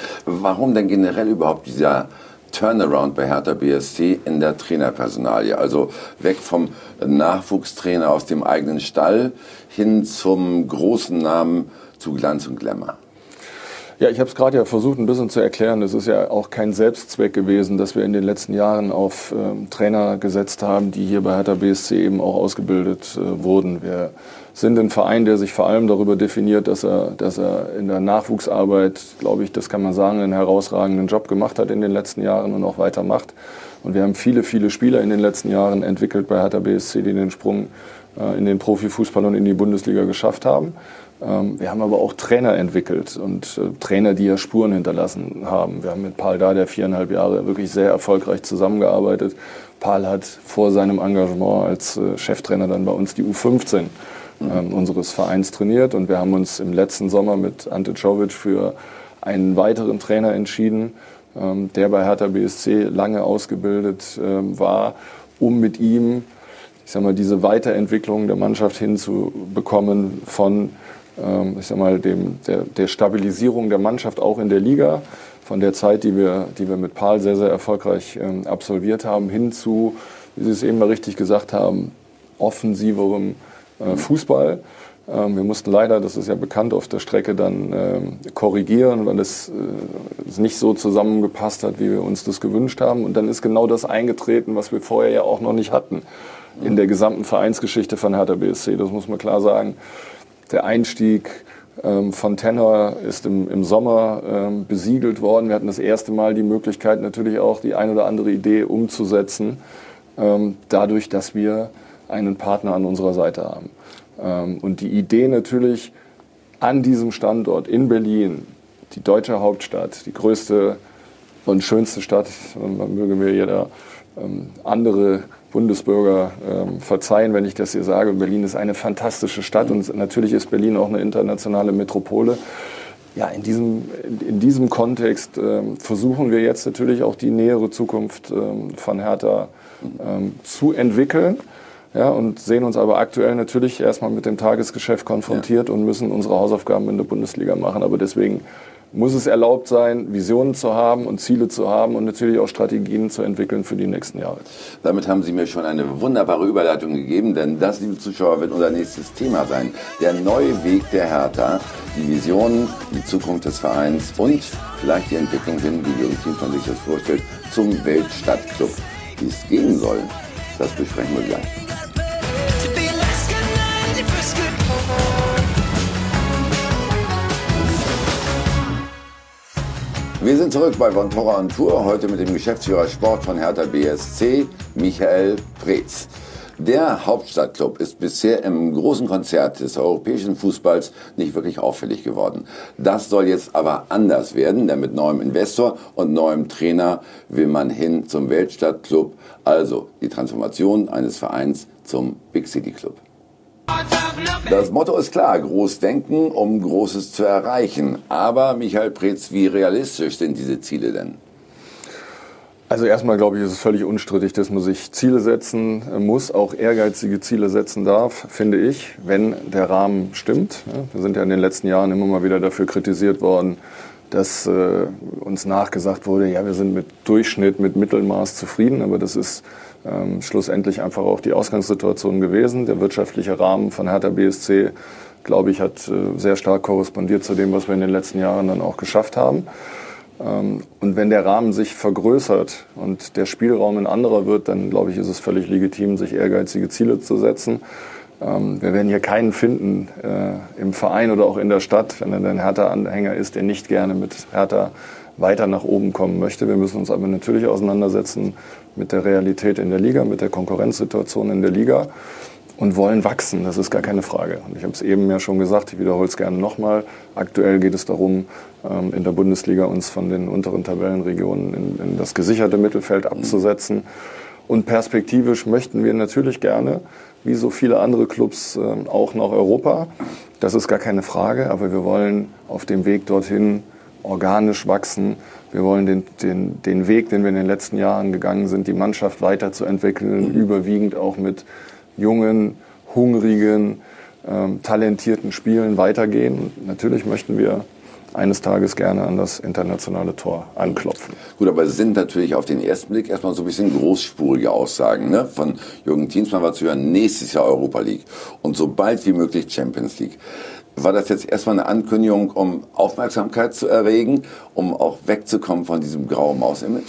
Warum denn generell überhaupt dieser Turnaround bei Hertha B S C in der Trainerpersonalie? Also weg vom Nachwuchstrainer aus dem eigenen Stall hin zum großen Namen, zu Glanz und Glamour. Ja, ich habe es gerade ja versucht, ein bisschen zu erklären. Es ist ja auch kein Selbstzweck gewesen, dass wir in den letzten Jahren auf ähm, Trainer gesetzt haben, die hier bei Hertha B S C eben auch ausgebildet äh, wurden. Wir sind ein Verein, der sich vor allem darüber definiert, dass er, dass er in der Nachwuchsarbeit, glaube ich, das kann man sagen, einen herausragenden Job gemacht hat in den letzten Jahren und auch weitermacht. Und wir haben viele, viele Spieler in den letzten Jahren entwickelt bei Hertha B S C, die den Sprung äh, in den Profifußball und in die Bundesliga geschafft haben. Wir haben aber auch Trainer entwickelt und äh, Trainer, die ja Spuren hinterlassen haben. Wir haben mit Paul Dardai viereinhalb Jahre wirklich sehr erfolgreich zusammengearbeitet. Paul hat vor seinem Engagement als äh, Cheftrainer dann bei uns die U fünfzehn äh, unseres Vereins trainiert. Und wir haben uns im letzten Sommer mit Ante Czovic für einen weiteren Trainer entschieden, ähm, der bei Hertha B S C lange ausgebildet äh, war, um mit ihm, ich sag mal, diese Weiterentwicklung der Mannschaft hinzubekommen von ich sag mal, dem, der, der Stabilisierung der Mannschaft auch in der Liga, von der Zeit, die wir, die wir mit Paul sehr, sehr erfolgreich ähm, absolviert haben, hin zu, wie Sie es eben mal richtig gesagt haben, offensiverem äh, Fußball. Ähm, wir mussten leider, das ist ja bekannt, auf der Strecke dann ähm, korrigieren, weil es äh, nicht so zusammengepasst hat, wie wir uns das gewünscht haben. Und dann ist genau das eingetreten, was wir vorher ja auch noch nicht hatten in der gesamten Vereinsgeschichte von Hertha B S C. Das muss man klar sagen. Der Einstieg ähm, von Tenor ist im, im Sommer ähm, besiegelt worden. Wir hatten das erste Mal die Möglichkeit, natürlich auch die ein oder andere Idee umzusetzen, ähm, dadurch, dass wir einen Partner an unserer Seite haben. Ähm, und die Idee natürlich an diesem Standort in Berlin, die deutsche Hauptstadt, die größte und schönste Stadt, man möge mir jeder ähm, andere Bundesbürger ähm, verzeihen, wenn ich das hier sage. Berlin ist eine fantastische Stadt und natürlich ist Berlin auch eine internationale Metropole. Ja, in diesem, in diesem Kontext ähm, versuchen wir jetzt natürlich auch die nähere Zukunft ähm, von Hertha ähm, zu entwickeln. Ja, und sehen uns aber aktuell natürlich erstmal mit dem Tagesgeschäft konfrontiert ja. und müssen unsere Hausaufgaben in der Bundesliga machen. Aber deswegen muss es erlaubt sein, Visionen zu haben und Ziele zu haben und natürlich auch Strategien zu entwickeln für die nächsten Jahre. Damit haben Sie mir schon eine wunderbare Überleitung gegeben, denn das, liebe Zuschauer, wird unser nächstes Thema sein. Der neue Weg der Hertha, die Visionen, die Zukunft des Vereins und vielleicht die Entwicklung hin, wie Jürgen Klinsmann sich das vorstellt, zum Weltstadtclub. Wie es gehen soll, das besprechen wir gleich. Wir sind zurück bei Von Torra on Tour, heute mit dem Geschäftsführer Sport von Hertha B S C, Michael Preetz. Der Hauptstadtclub ist bisher im großen Konzert des europäischen Fußballs nicht wirklich auffällig geworden. Das soll jetzt aber anders werden, denn mit neuem Investor und neuem Trainer will man hin zum Weltstadtclub, also die Transformation eines Vereins zum Big City Club. Das Motto ist klar, groß denken, um Großes zu erreichen. Aber Michael Preetz, wie realistisch sind diese Ziele denn? Also erstmal glaube ich, ist es völlig unstrittig, dass man sich Ziele setzen muss, auch ehrgeizige Ziele setzen darf, finde ich, wenn der Rahmen stimmt. Wir sind ja in den letzten Jahren immer mal wieder dafür kritisiert worden, dass äh, uns nachgesagt wurde, ja, wir sind mit Durchschnitt, mit Mittelmaß zufrieden, aber das ist ähm, schlussendlich einfach auch die Ausgangssituation gewesen. Der wirtschaftliche Rahmen von Hertha B S C, glaube ich, hat äh, sehr stark korrespondiert zu dem, was wir in den letzten Jahren dann auch geschafft haben. Ähm, und wenn der Rahmen sich vergrößert und der Spielraum ein anderer wird, dann, glaube ich, ist es völlig legitim, sich ehrgeizige Ziele zu setzen. Wir werden hier keinen finden äh, im Verein oder auch in der Stadt, wenn er ein Hertha-Anhänger ist, der nicht gerne mit Hertha weiter nach oben kommen möchte. Wir müssen uns aber natürlich auseinandersetzen mit der Realität in der Liga, mit der Konkurrenzsituation in der Liga und wollen wachsen, das ist gar keine Frage. Und ich habe es eben ja schon gesagt, ich wiederhole es gerne nochmal. Aktuell geht es darum, ähm, in der Bundesliga uns von den unteren Tabellenregionen in, in das gesicherte Mittelfeld abzusetzen. Und perspektivisch möchten wir natürlich gerne, wie so viele andere Clubs, äh, auch nach Europa. Das ist gar keine Frage, aber wir wollen auf dem Weg dorthin organisch wachsen. Wir wollen den, den, den Weg, den wir in den letzten Jahren gegangen sind, die Mannschaft weiterzuentwickeln, überwiegend auch mit jungen, hungrigen, ähm, talentierten Spielen weitergehen. Und natürlich möchten wir eines Tages gerne an das internationale Tor anklopfen. Gut, aber es sind natürlich auf den ersten Blick erstmal so ein bisschen großspurige Aussagen, ne? Von Jürgen Klinsmann war zu hören, nächstes Jahr Europa League und so bald wie möglich Champions League. War das jetzt erstmal eine Ankündigung, um Aufmerksamkeit zu erregen, um auch wegzukommen von diesem grauen Maus-Image?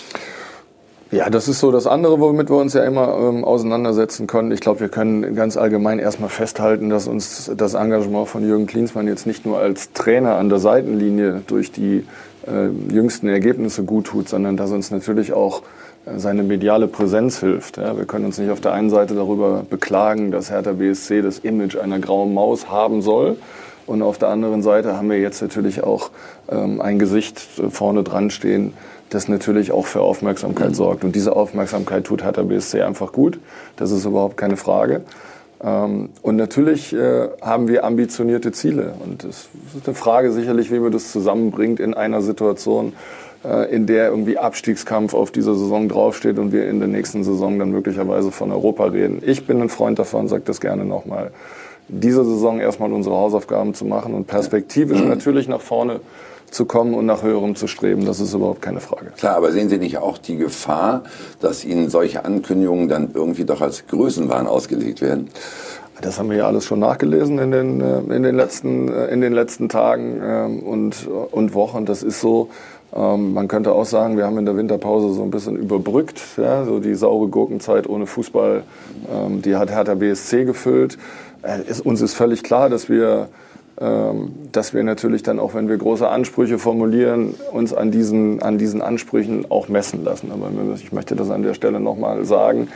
Ja, das ist so das andere, womit wir uns ja immer ähm, auseinandersetzen können. Ich glaube, wir können ganz allgemein erstmal festhalten, dass uns das Engagement von Jürgen Klinsmann jetzt nicht nur als Trainer an der Seitenlinie durch die äh, jüngsten Ergebnisse gut tut, sondern dass uns natürlich auch äh, seine mediale Präsenz hilft. Ja, wir können uns nicht auf der einen Seite darüber beklagen, dass Hertha B S C das Image einer grauen Maus haben soll. Und auf der anderen Seite haben wir jetzt natürlich auch ähm, ein Gesicht äh, vorne dran stehen, das natürlich auch für Aufmerksamkeit sorgt. Und diese Aufmerksamkeit tut Hertha B S C einfach gut. Das ist überhaupt keine Frage. Und natürlich haben wir ambitionierte Ziele. Und es ist eine Frage sicherlich, wie man das zusammenbringt in einer Situation, in der irgendwie Abstiegskampf auf dieser Saison draufsteht und wir in der nächsten Saison dann möglicherweise von Europa reden. Ich bin ein Freund davon, sage das gerne nochmal, diese Saison erstmal unsere Hausaufgaben zu machen und perspektivisch natürlich nach vorne zu kommen und nach Höherem zu streben, das ist überhaupt keine Frage. Klar, aber sehen Sie nicht auch die Gefahr, dass Ihnen solche Ankündigungen dann irgendwie doch als Größenwahn ausgelegt werden? Das haben wir ja alles schon nachgelesen in den, in den, letzten, in den letzten Tagen und, und Wochen. Das ist so, man könnte auch sagen, wir haben in der Winterpause so ein bisschen überbrückt. Ja, so die saure Gurkenzeit ohne Fußball, die hat Hertha B S C gefüllt. Es, uns ist völlig klar, dass wir dass wir natürlich dann auch, wenn wir große Ansprüche formulieren, uns an diesen, an diesen Ansprüchen auch messen lassen. Aber ich möchte das an der Stelle nochmal sagen.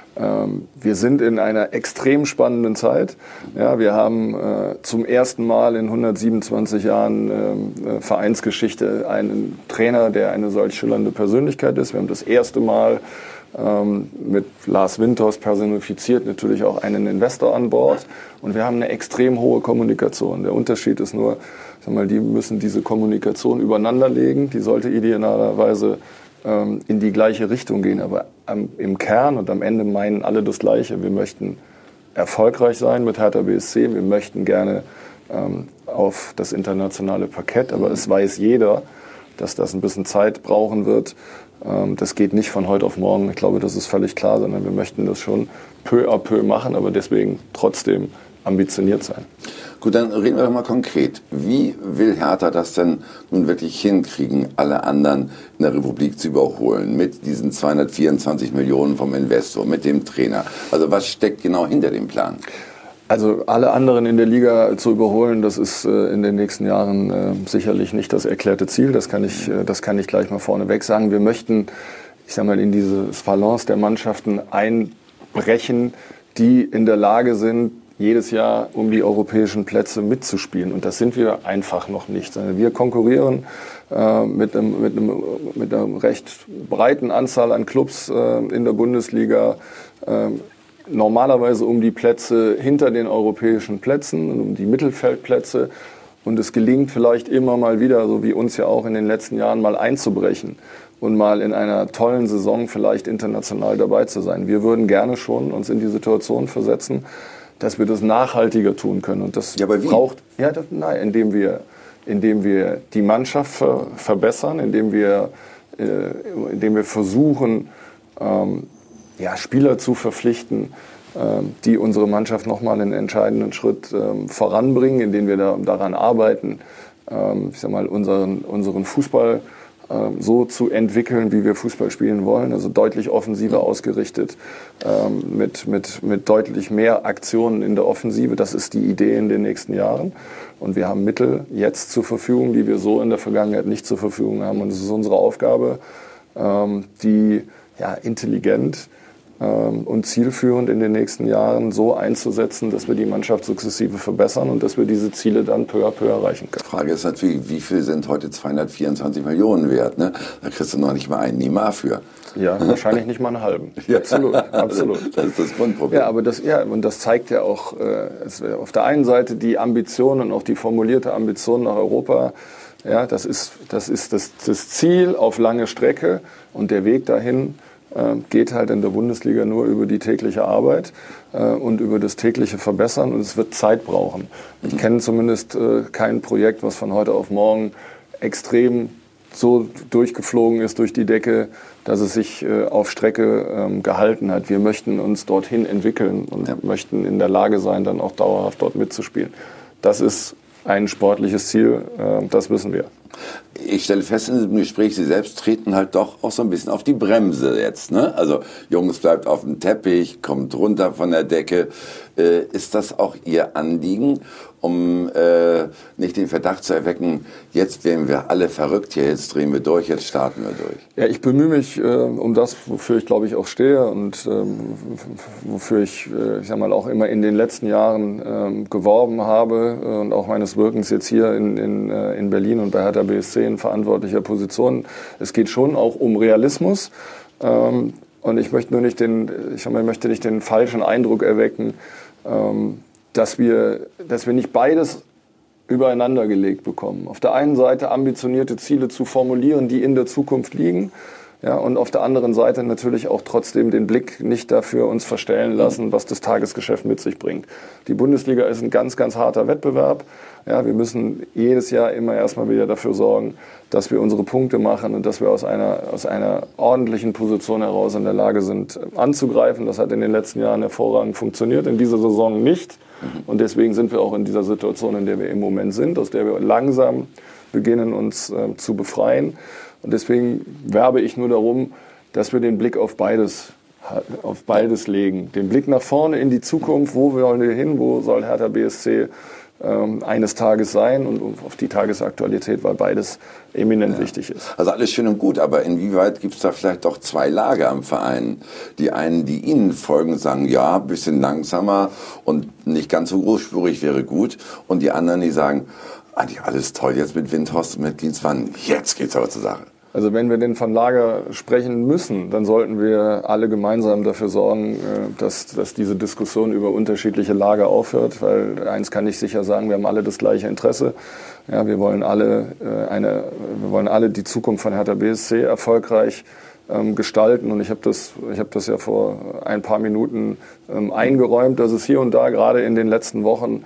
Wir sind in einer extrem spannenden Zeit. Ja, wir haben zum ersten Mal in hundertsiebenundzwanzig Jahren Vereinsgeschichte einen Trainer, der eine solch schillernde Persönlichkeit ist. Wir haben das erste Mal mit Lars Windhorst personifiziert natürlich auch einen Investor an Bord. Und wir haben eine extrem hohe Kommunikation. Der Unterschied ist nur, sag mal, die müssen diese Kommunikation übereinander legen. Die sollte idealerweise ähm, in die gleiche Richtung gehen. Aber am, im Kern und am Ende meinen alle das Gleiche. Wir möchten erfolgreich sein mit Hertha B S C. Wir möchten gerne ähm, auf das internationale Parkett. Aber es weiß jeder, dass das ein bisschen Zeit brauchen wird. Ähm, das geht nicht von heute auf morgen. Ich glaube, das ist völlig klar, sondern wir möchten das schon peu à peu machen, aber deswegen trotzdem ambitioniert sein. Gut, dann reden wir doch mal konkret. Wie will Hertha das denn nun wirklich hinkriegen, alle anderen in der Republik zu überholen? Mit diesen zweihundertvierundzwanzig Millionen vom Investor, mit dem Trainer. Also was steckt genau hinter dem Plan? Also alle anderen in der Liga zu überholen, das ist äh, in den nächsten Jahren äh, sicherlich nicht das erklärte Ziel. Das kann ich, äh, das kann ich gleich mal vorneweg sagen. Wir möchten, ich sag mal, in dieses Balance der Mannschaften einbrechen, die in der Lage sind, jedes Jahr um die europäischen Plätze mitzuspielen. Und das sind wir einfach noch nicht. Wir konkurrieren äh, mit, einem, mit, einem, mit einer recht breiten Anzahl an Clubs äh, in der Bundesliga, äh, normalerweise um die Plätze hinter den europäischen Plätzen, um die Mittelfeldplätze. Und es gelingt vielleicht immer mal wieder, so wie uns ja auch in den letzten Jahren, mal einzubrechen und mal in einer tollen Saison vielleicht international dabei zu sein. Wir würden gerne schon uns in die Situation versetzen, dass wir das nachhaltiger tun können. Und das ja, aber wie? braucht, ja, das, nein, indem wir, indem wir die Mannschaft ver, verbessern, indem wir, äh, indem wir versuchen, ähm, ja, Spieler zu verpflichten, ähm, die unsere Mannschaft nochmal einen entscheidenden Schritt ähm, voranbringen, indem wir da, daran arbeiten, ähm, ich sag mal, unseren, unseren Fußball so zu entwickeln, wie wir Fußball spielen wollen, also deutlich offensiver ausgerichtet, ähm, mit, mit, mit deutlich mehr Aktionen in der Offensive. Das ist die Idee in den nächsten Jahren. Und wir haben Mittel jetzt zur Verfügung, die wir so in der Vergangenheit nicht zur Verfügung haben. Und es ist unsere Aufgabe, ähm, die ja, intelligent ähm, und zielführend in den nächsten Jahren so einzusetzen, dass wir die Mannschaft sukzessive verbessern und dass wir diese Ziele dann peu à peu erreichen können. Die Frage ist natürlich, wie viel sind heute zweihundertvierundzwanzig Millionen wert? Ne? Da kriegst du noch nicht mal einen Neymar für. Ja, wahrscheinlich nicht mal einen halben. Ja. Absolut, absolut. Das ist das Grundproblem. Ja, aber das, ja, und das zeigt ja auch äh, auf der einen Seite die Ambition und auch die formulierte Ambition nach Europa. Ja, das ist, das ist das, das Ziel auf lange Strecke und der Weg dahin geht halt in der Bundesliga nur über die tägliche Arbeit äh, und über das tägliche Verbessern und es wird Zeit brauchen. Ich kenne zumindest äh, kein Projekt, was von heute auf morgen extrem so durchgeflogen ist durch die Decke, dass es sich äh, auf Strecke ähm, gehalten hat. Wir möchten uns dorthin entwickeln und ja. möchten in der Lage sein, dann auch dauerhaft dort mitzuspielen. Das ist ein sportliches Ziel, äh, das wissen wir. Ich stelle fest in diesem Gespräch, Sie selbst treten halt doch auch so ein bisschen auf die Bremse jetzt, ne? Also Jungs bleibt auf dem Teppich, kommt runter von der Decke. Äh, ist das auch Ihr Anliegen, um äh, nicht den Verdacht zu erwecken, jetzt werden wir alle verrückt hier, jetzt drehen wir durch, jetzt starten wir durch? Ja, ich bemühe mich äh, um das, wofür ich glaube ich auch stehe und ähm, wofür ich, äh, ich sag mal, auch immer in den letzten Jahren ähm, geworben habe äh, und auch meines Wirkens jetzt hier in, in, äh, in Berlin und bei Hertha B S C in verantwortlicher Position. Es geht schon auch um Realismus. Ähm, und ich möchte nur nicht den, ich sag mal, ich möchte nicht den falschen Eindruck erwecken, ähm, dass wir, dass wir nicht beides übereinander gelegt bekommen. Auf der einen Seite ambitionierte Ziele zu formulieren, die in der Zukunft liegen. Ja, und auf der anderen Seite natürlich auch trotzdem den Blick nicht dafür uns verstellen lassen, was das Tagesgeschäft mit sich bringt. Die Bundesliga ist ein ganz, ganz harter Wettbewerb. Ja, wir müssen jedes Jahr immer erstmal wieder dafür sorgen, dass wir unsere Punkte machen und dass wir aus einer, aus einer ordentlichen Position heraus in der Lage sind, anzugreifen. Das hat in den letzten Jahren hervorragend funktioniert, in dieser Saison nicht. Und deswegen sind wir auch in dieser Situation, in der wir im Moment sind, aus der wir langsam beginnen, uns äh, zu befreien. Und deswegen werbe ich nur darum, dass wir den Blick auf beides, auf beides legen. Den Blick nach vorne in die Zukunft, wo wollen wir hin, wo soll Hertha B S C ähm, eines Tages sein und auf die Tagesaktualität, weil beides eminent ja. wichtig ist. Also alles schön und gut, aber inwieweit gibt es da vielleicht doch zwei Lager am Verein? Die einen, die Ihnen folgen, sagen, ja, ein bisschen langsamer und nicht ganz so großspurig wäre gut. Und die anderen, die sagen, eigentlich alles toll jetzt mit Windhorst und mit Klinsmann, jetzt geht's aber zur Sache. Also wenn wir denn von Lager sprechen müssen, dann sollten wir alle gemeinsam dafür sorgen, dass, dass diese Diskussion über unterschiedliche Lager aufhört, weil eins kann ich sicher sagen, wir haben alle das gleiche Interesse. Ja, wir wollen alle eine, wir wollen alle die Zukunft von Hertha B S C erfolgreich ähm, gestalten und ich habe das, ich habe das ja vor ein paar Minuten ähm, eingeräumt, dass es hier und da gerade in den letzten Wochen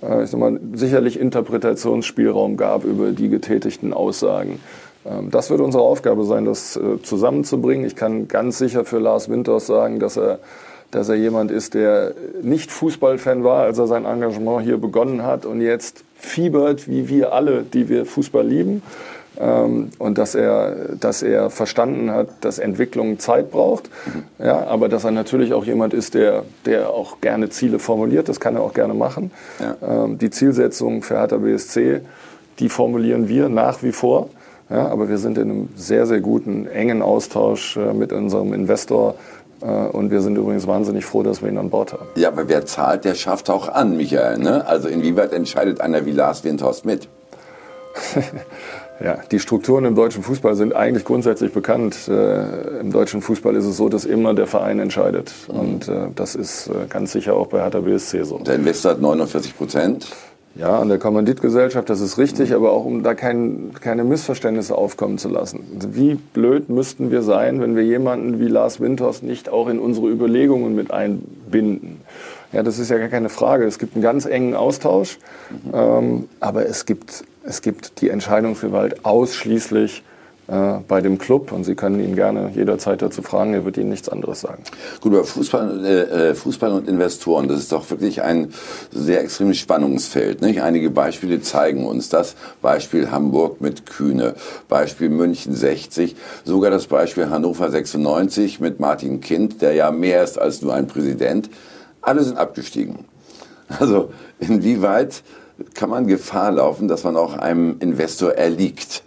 äh, ich sag mal, sicherlich Interpretationsspielraum gab über die getätigten Aussagen. Ähm, das wird unsere Aufgabe sein, das äh, zusammenzubringen. Ich kann ganz sicher für Lars Windhorst sagen, dass er dass er jemand ist, der nicht Fußballfan war, als er sein Engagement hier begonnen hat und jetzt fiebert, wie wir alle, die wir Fußball lieben. Und dass er, dass er verstanden hat, dass Entwicklung Zeit braucht. Ja, aber dass er natürlich auch jemand ist, der, der auch gerne Ziele formuliert. Das kann er auch gerne machen. Ja. Die Zielsetzung für Hertha B S C, die formulieren wir nach wie vor. Ja, aber wir sind in einem sehr, sehr guten, engen Austausch mit unserem Investor. Und wir sind übrigens wahnsinnig froh, dass wir ihn an Bord haben. Ja, aber wer zahlt, der schafft auch an, Michael. Ne? Also inwieweit entscheidet einer wie Lars Windhorst mit? Ja, die Strukturen im deutschen Fußball sind eigentlich grundsätzlich bekannt. Äh, Im deutschen Fußball ist es so, dass immer der Verein entscheidet. Mhm. Und äh, das ist äh, ganz sicher auch bei Hertha B S C so. Der Investor hat neunundvierzig Prozent. Ja, an der Kommanditgesellschaft, das ist richtig, mhm. aber auch um da kein, keine Missverständnisse aufkommen zu lassen. Wie blöd müssten wir sein, wenn wir jemanden wie Lars Windhorst nicht auch in unsere Überlegungen mit einbinden? Ja, das ist ja gar keine Frage. Es gibt einen ganz engen Austausch, mhm. ähm, aber es gibt, es gibt die Entscheidungsgewalt ausschließlich äh, bei dem Club und Sie können ihn gerne jederzeit dazu fragen, er wird Ihnen nichts anderes sagen. Gut, aber Fußball, äh, Fußball und Investoren, das ist doch wirklich ein sehr extremes Spannungsfeld. Nicht? Einige Beispiele zeigen uns das. Beispiel Hamburg mit Kühne, Beispiel München sechzig, sogar das Beispiel Hannover sechsundneunzig mit Martin Kind, der ja mehr ist als nur ein Präsident. Alle sind abgestiegen. Also inwieweit kann man Gefahr laufen, dass man auch einem Investor erliegt?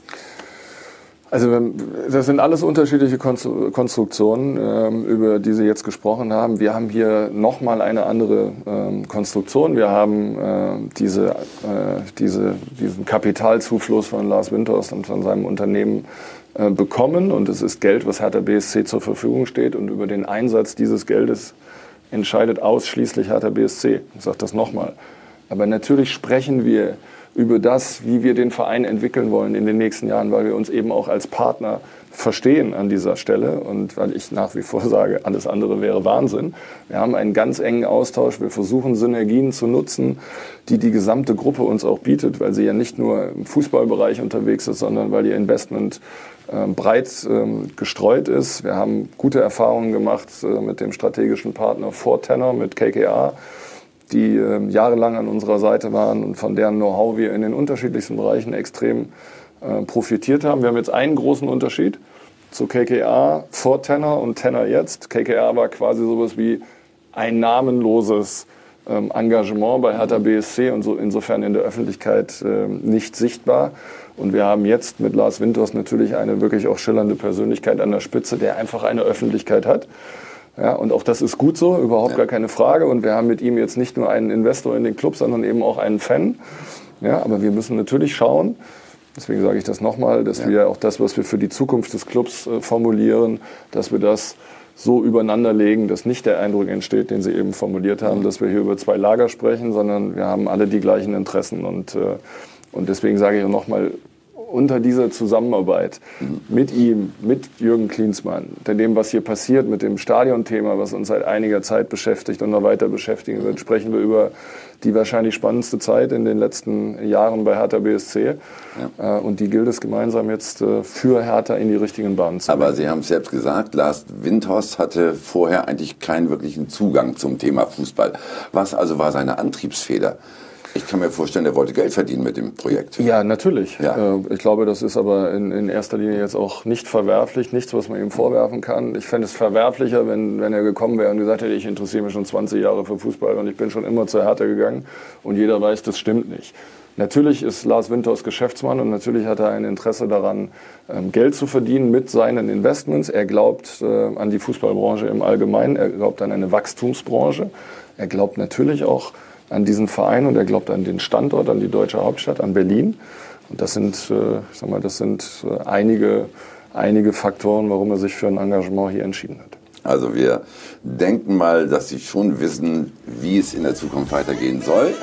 Also das sind alles unterschiedliche Konstruktionen, über die Sie jetzt gesprochen haben. Wir haben hier nochmal eine andere Konstruktion. Wir haben diese, diese, diesen Kapitalzufluss von Lars Windhorst und von seinem Unternehmen bekommen. Und es ist Geld, was Hertha B S C zur Verfügung steht. Und über den Einsatz dieses Geldes entscheidet ausschließlich Hertha B S C. Ich sage das nochmal. Aber natürlich sprechen wir über das, wie wir den Verein entwickeln wollen in den nächsten Jahren, weil wir uns eben auch als Partner verstehen an dieser Stelle und weil ich nach wie vor sage, alles andere wäre Wahnsinn. Wir haben einen ganz engen Austausch, wir versuchen Synergien zu nutzen, die die gesamte Gruppe uns auch bietet, weil sie ja nicht nur im Fußballbereich unterwegs ist, sondern weil ihr Investment äh, breit äh, gestreut ist. Wir haben gute Erfahrungen gemacht äh, mit dem strategischen Partner Fortenner, mit K K A, die äh, jahrelang an unserer Seite waren und von deren Know-how wir in den unterschiedlichsten Bereichen extrem äh, profitiert haben. Wir haben jetzt einen großen Unterschied zu K K A vor Tenner und Tenner jetzt. K K A war quasi sowas wie ein namenloses ähm, Engagement bei Hertha B S C und so insofern in der Öffentlichkeit äh, nicht sichtbar. Und wir haben jetzt mit Lars Windhorst natürlich eine wirklich auch schillernde Persönlichkeit an der Spitze, der einfach eine Öffentlichkeit hat. Ja, und auch das ist gut so, überhaupt ja. gar keine Frage. Und wir haben mit ihm jetzt nicht nur einen Investor in den Club, sondern eben auch einen Fan. Ja, aber wir müssen natürlich schauen, deswegen sage ich das nochmal, dass ja. wir auch das, was wir für die Zukunft des Clubs äh, formulieren, dass wir das so übereinander legen, dass nicht der Eindruck entsteht, den Sie eben formuliert haben, dass wir hier über zwei Lager sprechen, sondern wir haben alle die gleichen Interessen. Und, äh, und deswegen sage ich auch nochmal, unter dieser Zusammenarbeit mhm. mit ihm, mit Jürgen Klinsmann, mit dem, was hier passiert, mit dem Stadionthema, was uns seit einiger Zeit beschäftigt und noch weiter beschäftigen wird, sprechen wir über die wahrscheinlich spannendste Zeit in den letzten Jahren bei Hertha B S C. Ja. Und die gilt es gemeinsam jetzt für Hertha in die richtigen Bahnen zu bringen. Aber Sie haben es selbst gesagt, Lars Windhorst hatte vorher eigentlich keinen wirklichen Zugang zum Thema Fußball. Was also war seine Antriebsfeder? Ich kann mir vorstellen, er wollte Geld verdienen mit dem Projekt. Ja, natürlich. Ja. Ich glaube, das ist aber in, in erster Linie jetzt auch nicht verwerflich, nichts, was man ihm vorwerfen kann. Ich fände es verwerflicher, wenn, wenn er gekommen wäre und gesagt hätte, ich interessiere mich schon zwanzig Jahre für Fußball und ich bin schon immer zur Hertha gegangen und jeder weiß, das stimmt nicht. Natürlich ist Lars Windhorst Geschäftsmann und natürlich hat er ein Interesse daran, Geld zu verdienen mit seinen Investments. Er glaubt an die Fußballbranche im Allgemeinen, er glaubt an eine Wachstumsbranche, er glaubt natürlich auch an diesen Verein und er glaubt an den Standort, an die deutsche Hauptstadt, an Berlin. Und das sind, ich sag mal, das sind einige, einige Faktoren, warum er sich für ein Engagement hier entschieden hat. Also wir denken mal, dass Sie schon wissen, wie es in der Zukunft weitergehen soll.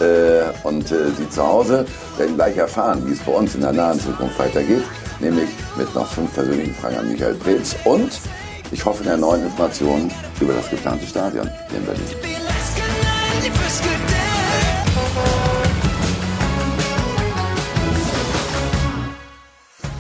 Und Sie zu Hause werden gleich erfahren, wie es bei uns in der nahen Zukunft weitergeht. Nämlich mit noch fünf persönlichen Fragen an Michael Preetz und ich hoffe in der neuen Informationen über das geplante Stadion hier in Berlin. Let's get down.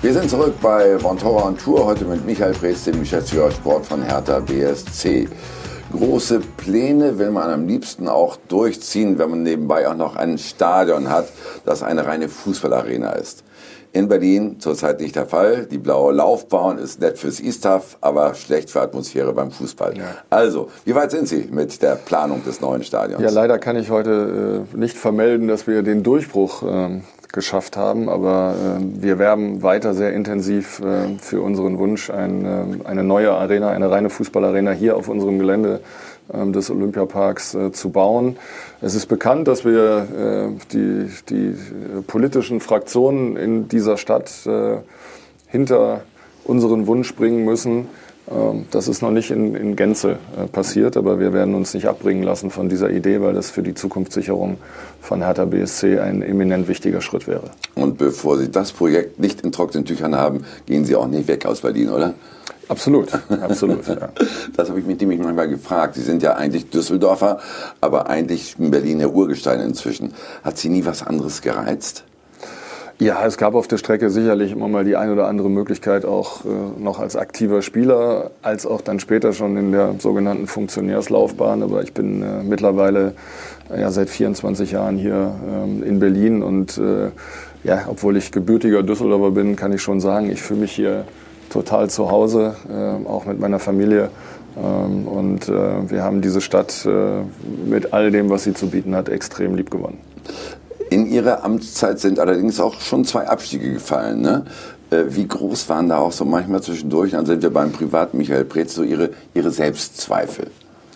Wir sind zurück bei Vontora on Tour, heute mit Michael Preetz, dem Geschäftsführer Sport von Hertha B S C. Große Pläne will man am liebsten auch durchziehen, wenn man nebenbei auch noch ein Stadion hat, das eine reine Fußballarena ist. In Berlin zurzeit nicht der Fall. Die blaue Laufbahn ist nett fürs Istaf, aber schlecht für Atmosphäre beim Fußball. Ja. Also, wie weit sind Sie mit der Planung des neuen Stadions? Ja, leider kann ich heute äh, nicht vermelden, dass wir den Durchbruch äh, geschafft haben, aber äh, wir werben weiter sehr intensiv äh, für unseren Wunsch, ein, äh, eine neue Arena, eine reine Fußballarena hier auf unserem Gelände äh, des Olympiaparks äh, zu bauen. Es ist bekannt, dass wir äh, die, die äh, politischen Fraktionen in dieser Stadt äh, hinter unseren Wunsch bringen müssen. Das ist noch nicht in, in Gänze äh, passiert, aber wir werden uns nicht abbringen lassen von dieser Idee, weil das für die Zukunftssicherung von Hertha B S C ein eminent wichtiger Schritt wäre. Und bevor Sie das Projekt nicht in trockenen Tüchern haben, gehen Sie auch nicht weg aus Berlin, oder? Absolut, absolut. Ja. Das habe ich mich nämlich manchmal gefragt. Sie sind ja eigentlich Düsseldorfer, aber eigentlich ein Berliner Urgestein inzwischen. Hat Sie nie was anderes gereizt? Ja, es gab auf der Strecke sicherlich immer mal die ein oder andere Möglichkeit, auch äh, noch als aktiver Spieler, als auch dann später schon in der sogenannten Funktionärslaufbahn. Aber ich bin äh, mittlerweile äh, ja, seit vierundzwanzig Jahren hier ähm, in Berlin und äh, ja, obwohl ich gebürtiger Düsseldorfer bin, kann ich schon sagen, ich fühle mich hier total zu Hause, äh, auch mit meiner Familie. Ähm, und äh, wir haben diese Stadt äh, mit all dem, was sie zu bieten hat, extrem lieb gewonnen. In Ihrer Amtszeit sind allerdings auch schon zwei Abstiege gefallen. Ne? Wie groß waren da auch so manchmal zwischendurch, dann sind wir beim privaten Michael Preetz, so Ihre, Ihre Selbstzweifel?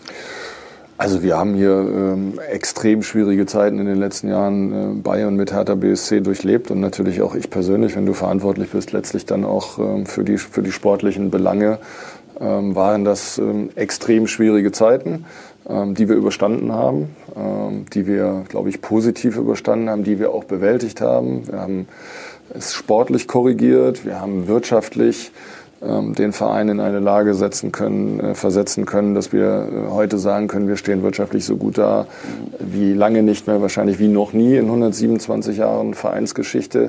Also wir haben hier ähm, extrem schwierige Zeiten in den letzten Jahren äh, bei und mit Hertha B S C durchlebt und natürlich auch ich persönlich, wenn du verantwortlich bist, letztlich dann auch ähm, für die, für die sportlichen Belange, ähm, waren das ähm, extrem schwierige Zeiten, ähm, die wir überstanden haben, ähm, die wir, glaube ich, positiv überstanden haben, die wir auch bewältigt haben. Wir haben es sportlich korrigiert, wir haben wirtschaftlich ähm, den Verein in eine Lage setzen können, äh, versetzen können, dass wir äh, heute sagen können, wir stehen wirtschaftlich so gut da wie lange nicht mehr, wahrscheinlich wie noch nie in hundertsiebenundzwanzig Jahren Vereinsgeschichte.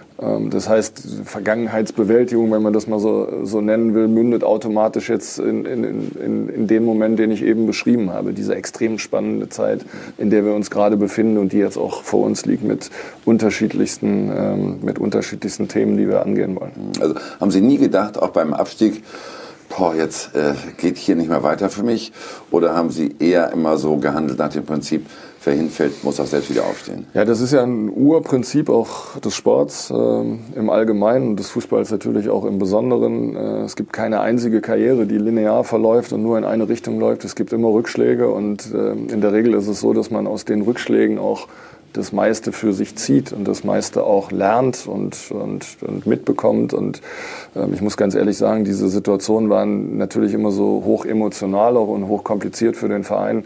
Das heißt, Vergangenheitsbewältigung, wenn man das mal so, so nennen will, mündet automatisch jetzt in, in, in, in den Moment, den ich eben beschrieben habe. Diese extrem spannende Zeit, in der wir uns gerade befinden und die jetzt auch vor uns liegt mit unterschiedlichsten, ähm, mit unterschiedlichsten Themen, die wir angehen wollen. Also haben Sie nie gedacht, auch beim Abstieg, boah, jetzt äh, geht hier nicht mehr weiter für mich? Oder haben Sie eher immer so gehandelt nach dem Prinzip, wer hinfällt, muss auch selbst wieder aufstehen? Ja, das ist ja ein Urprinzip auch des Sports äh, im Allgemeinen und des Fußballs natürlich auch im Besonderen. Äh, es gibt keine einzige Karriere, die linear verläuft und nur in eine Richtung läuft. Es gibt immer Rückschläge und äh, in der Regel ist es so, dass man aus den Rückschlägen auch das meiste für sich zieht und das meiste auch lernt und, und, und mitbekommt. Und ähm, ich muss ganz ehrlich sagen, diese Situationen waren natürlich immer so hoch emotional auch und hoch kompliziert für den Verein,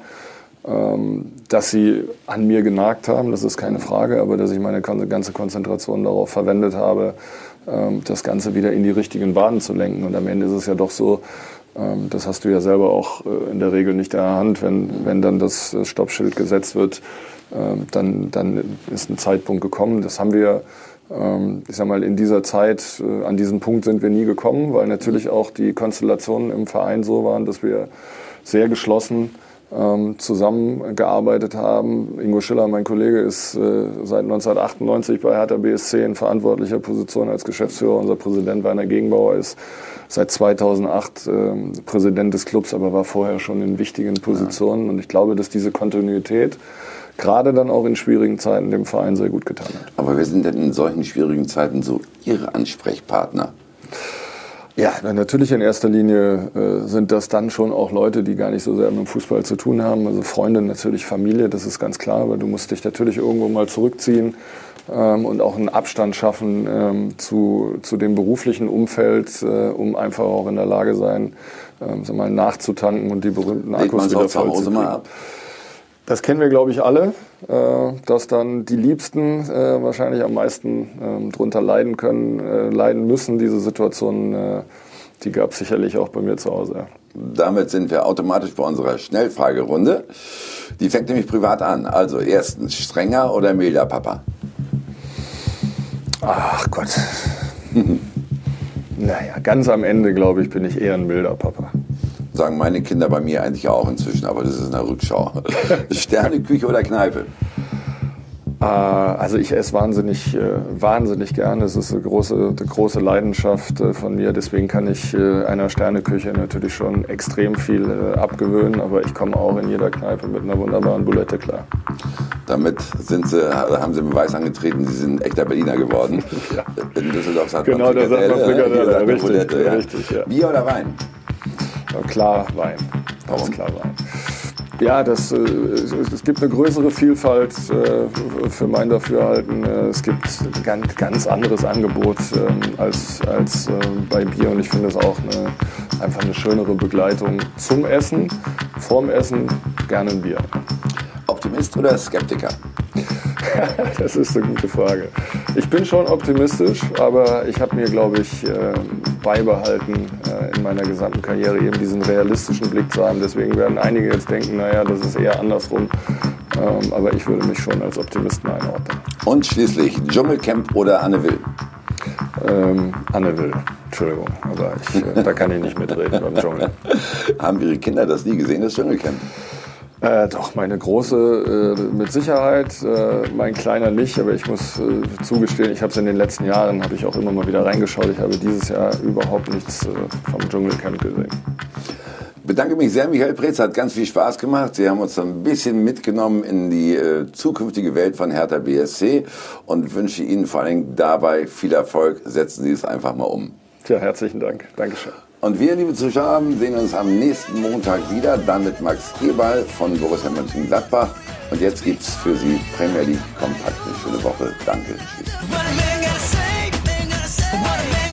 ähm, dass sie an mir genagt haben, das ist keine Frage, aber dass ich meine ganze Konzentration darauf verwendet habe, ähm, das Ganze wieder in die richtigen Bahnen zu lenken. Und am Ende ist es ja doch so, ähm, das hast du ja selber auch äh, in der Regel nicht in der Hand, wenn, wenn dann das Stoppschild gesetzt wird, Dann, dann ist ein Zeitpunkt gekommen. Das haben wir, ich sag mal, in dieser Zeit, an diesen Punkt sind wir nie gekommen, weil natürlich auch die Konstellationen im Verein so waren, dass wir sehr geschlossen zusammengearbeitet haben. Ingo Schiller, mein Kollege, ist seit neunzehnhundertachtundneunzig bei Hertha B S C in verantwortlicher Position als Geschäftsführer. Unser Präsident Werner Gegenbauer ist seit zweitausendacht äh, Präsident des Clubs, aber war vorher schon in wichtigen Positionen. Und ich glaube, dass diese Kontinuität gerade dann auch in schwierigen Zeiten dem Verein sehr gut getan hat. Aber wer sind denn in solchen schwierigen Zeiten so Ihre Ansprechpartner? Ja, natürlich in erster Linie äh, sind das dann schon auch Leute, die gar nicht so sehr mit dem Fußball zu tun haben. Also Freunde, natürlich Familie, das ist ganz klar, weil du musst dich natürlich irgendwo mal zurückziehen ähm, und auch einen Abstand schaffen ähm, zu, zu dem beruflichen Umfeld, äh, um einfach auch in der Lage sein, ähm, sag mal, nachzutanken und die berühmten Akkus wieder voll zu kriegen. Mal ab. Das kennen wir, glaube ich, alle, dass dann die Liebsten wahrscheinlich am meisten drunter leiden können, leiden müssen. Diese Situation, die gab es sicherlich auch bei mir zu Hause. Damit sind wir automatisch bei unserer Schnellfragerunde. Die fängt nämlich privat an. Also erstens, strenger oder milder Papa? Ach Gott. Naja, ganz am Ende, glaube ich, bin ich eher ein milder Papa. Sagen meine Kinder bei mir eigentlich auch inzwischen, aber das ist eine Rückschau. Sterneküche oder Kneipe? Also ich esse wahnsinnig, wahnsinnig gerne. Es ist eine große, eine große Leidenschaft von mir. Deswegen kann ich einer Sterneküche natürlich schon extrem viel abgewöhnen. Aber ich komme auch in jeder Kneipe mit einer wunderbaren Bulette klar. Damit sind sie, haben sie Beweis angetreten, sie sind ein echter Berliner geworden. Ja. In Düsseldorf sagt genau, man Frikadelle, da sagt man Frikadelle, richtig, Bulette, ja. richtig, ja. Bier oder Wein? Klar Wein. Warum? Klar Wein. Ja, das, äh, es gibt eine größere Vielfalt äh, für mein Dafürhalten. Es gibt ein ganz, ganz anderes Angebot äh, als, als äh, bei Bier und ich finde es auch eine, einfach eine schönere Begleitung zum Essen. Vorm Essen gerne ein Bier. Optimist oder Skeptiker? Das ist eine gute Frage. Ich bin schon optimistisch, aber ich habe mir, glaube ich, beibehalten, in meiner gesamten Karriere eben diesen realistischen Blick zu haben. Deswegen werden einige jetzt denken, naja, das ist eher andersrum. Aber ich würde mich schon als Optimisten einordnen. Und schließlich Dschungelcamp oder Anne Will? Ähm, Anne Will, Entschuldigung, aber ich, da kann ich nicht mitreden beim Dschungel. Haben Ihre Kinder das nie gesehen, das Dschungelcamp? Äh, doch, meine Große äh, mit Sicherheit, äh, mein Kleiner nicht, aber ich muss äh, zugestehen, ich habe es in den letzten Jahren, habe ich auch immer mal wieder reingeschaut, ich habe dieses Jahr überhaupt nichts äh, vom Dschungelcamp gesehen. Ich bedanke mich sehr, Michael Preetz, hat ganz viel Spaß gemacht. Sie haben uns ein bisschen mitgenommen in die äh, zukünftige Welt von Hertha B S C und wünsche Ihnen vor allem dabei viel Erfolg. Setzen Sie es einfach mal um. Tja, herzlichen Dank. Dankeschön. Und wir, liebe Zuschauer, sehen uns am nächsten Montag wieder, dann mit Max Eberl von Borussia Mönchengladbach. Und jetzt gibt's für Sie Premier League Kompakt. Eine schöne Woche. Danke. Tschüss.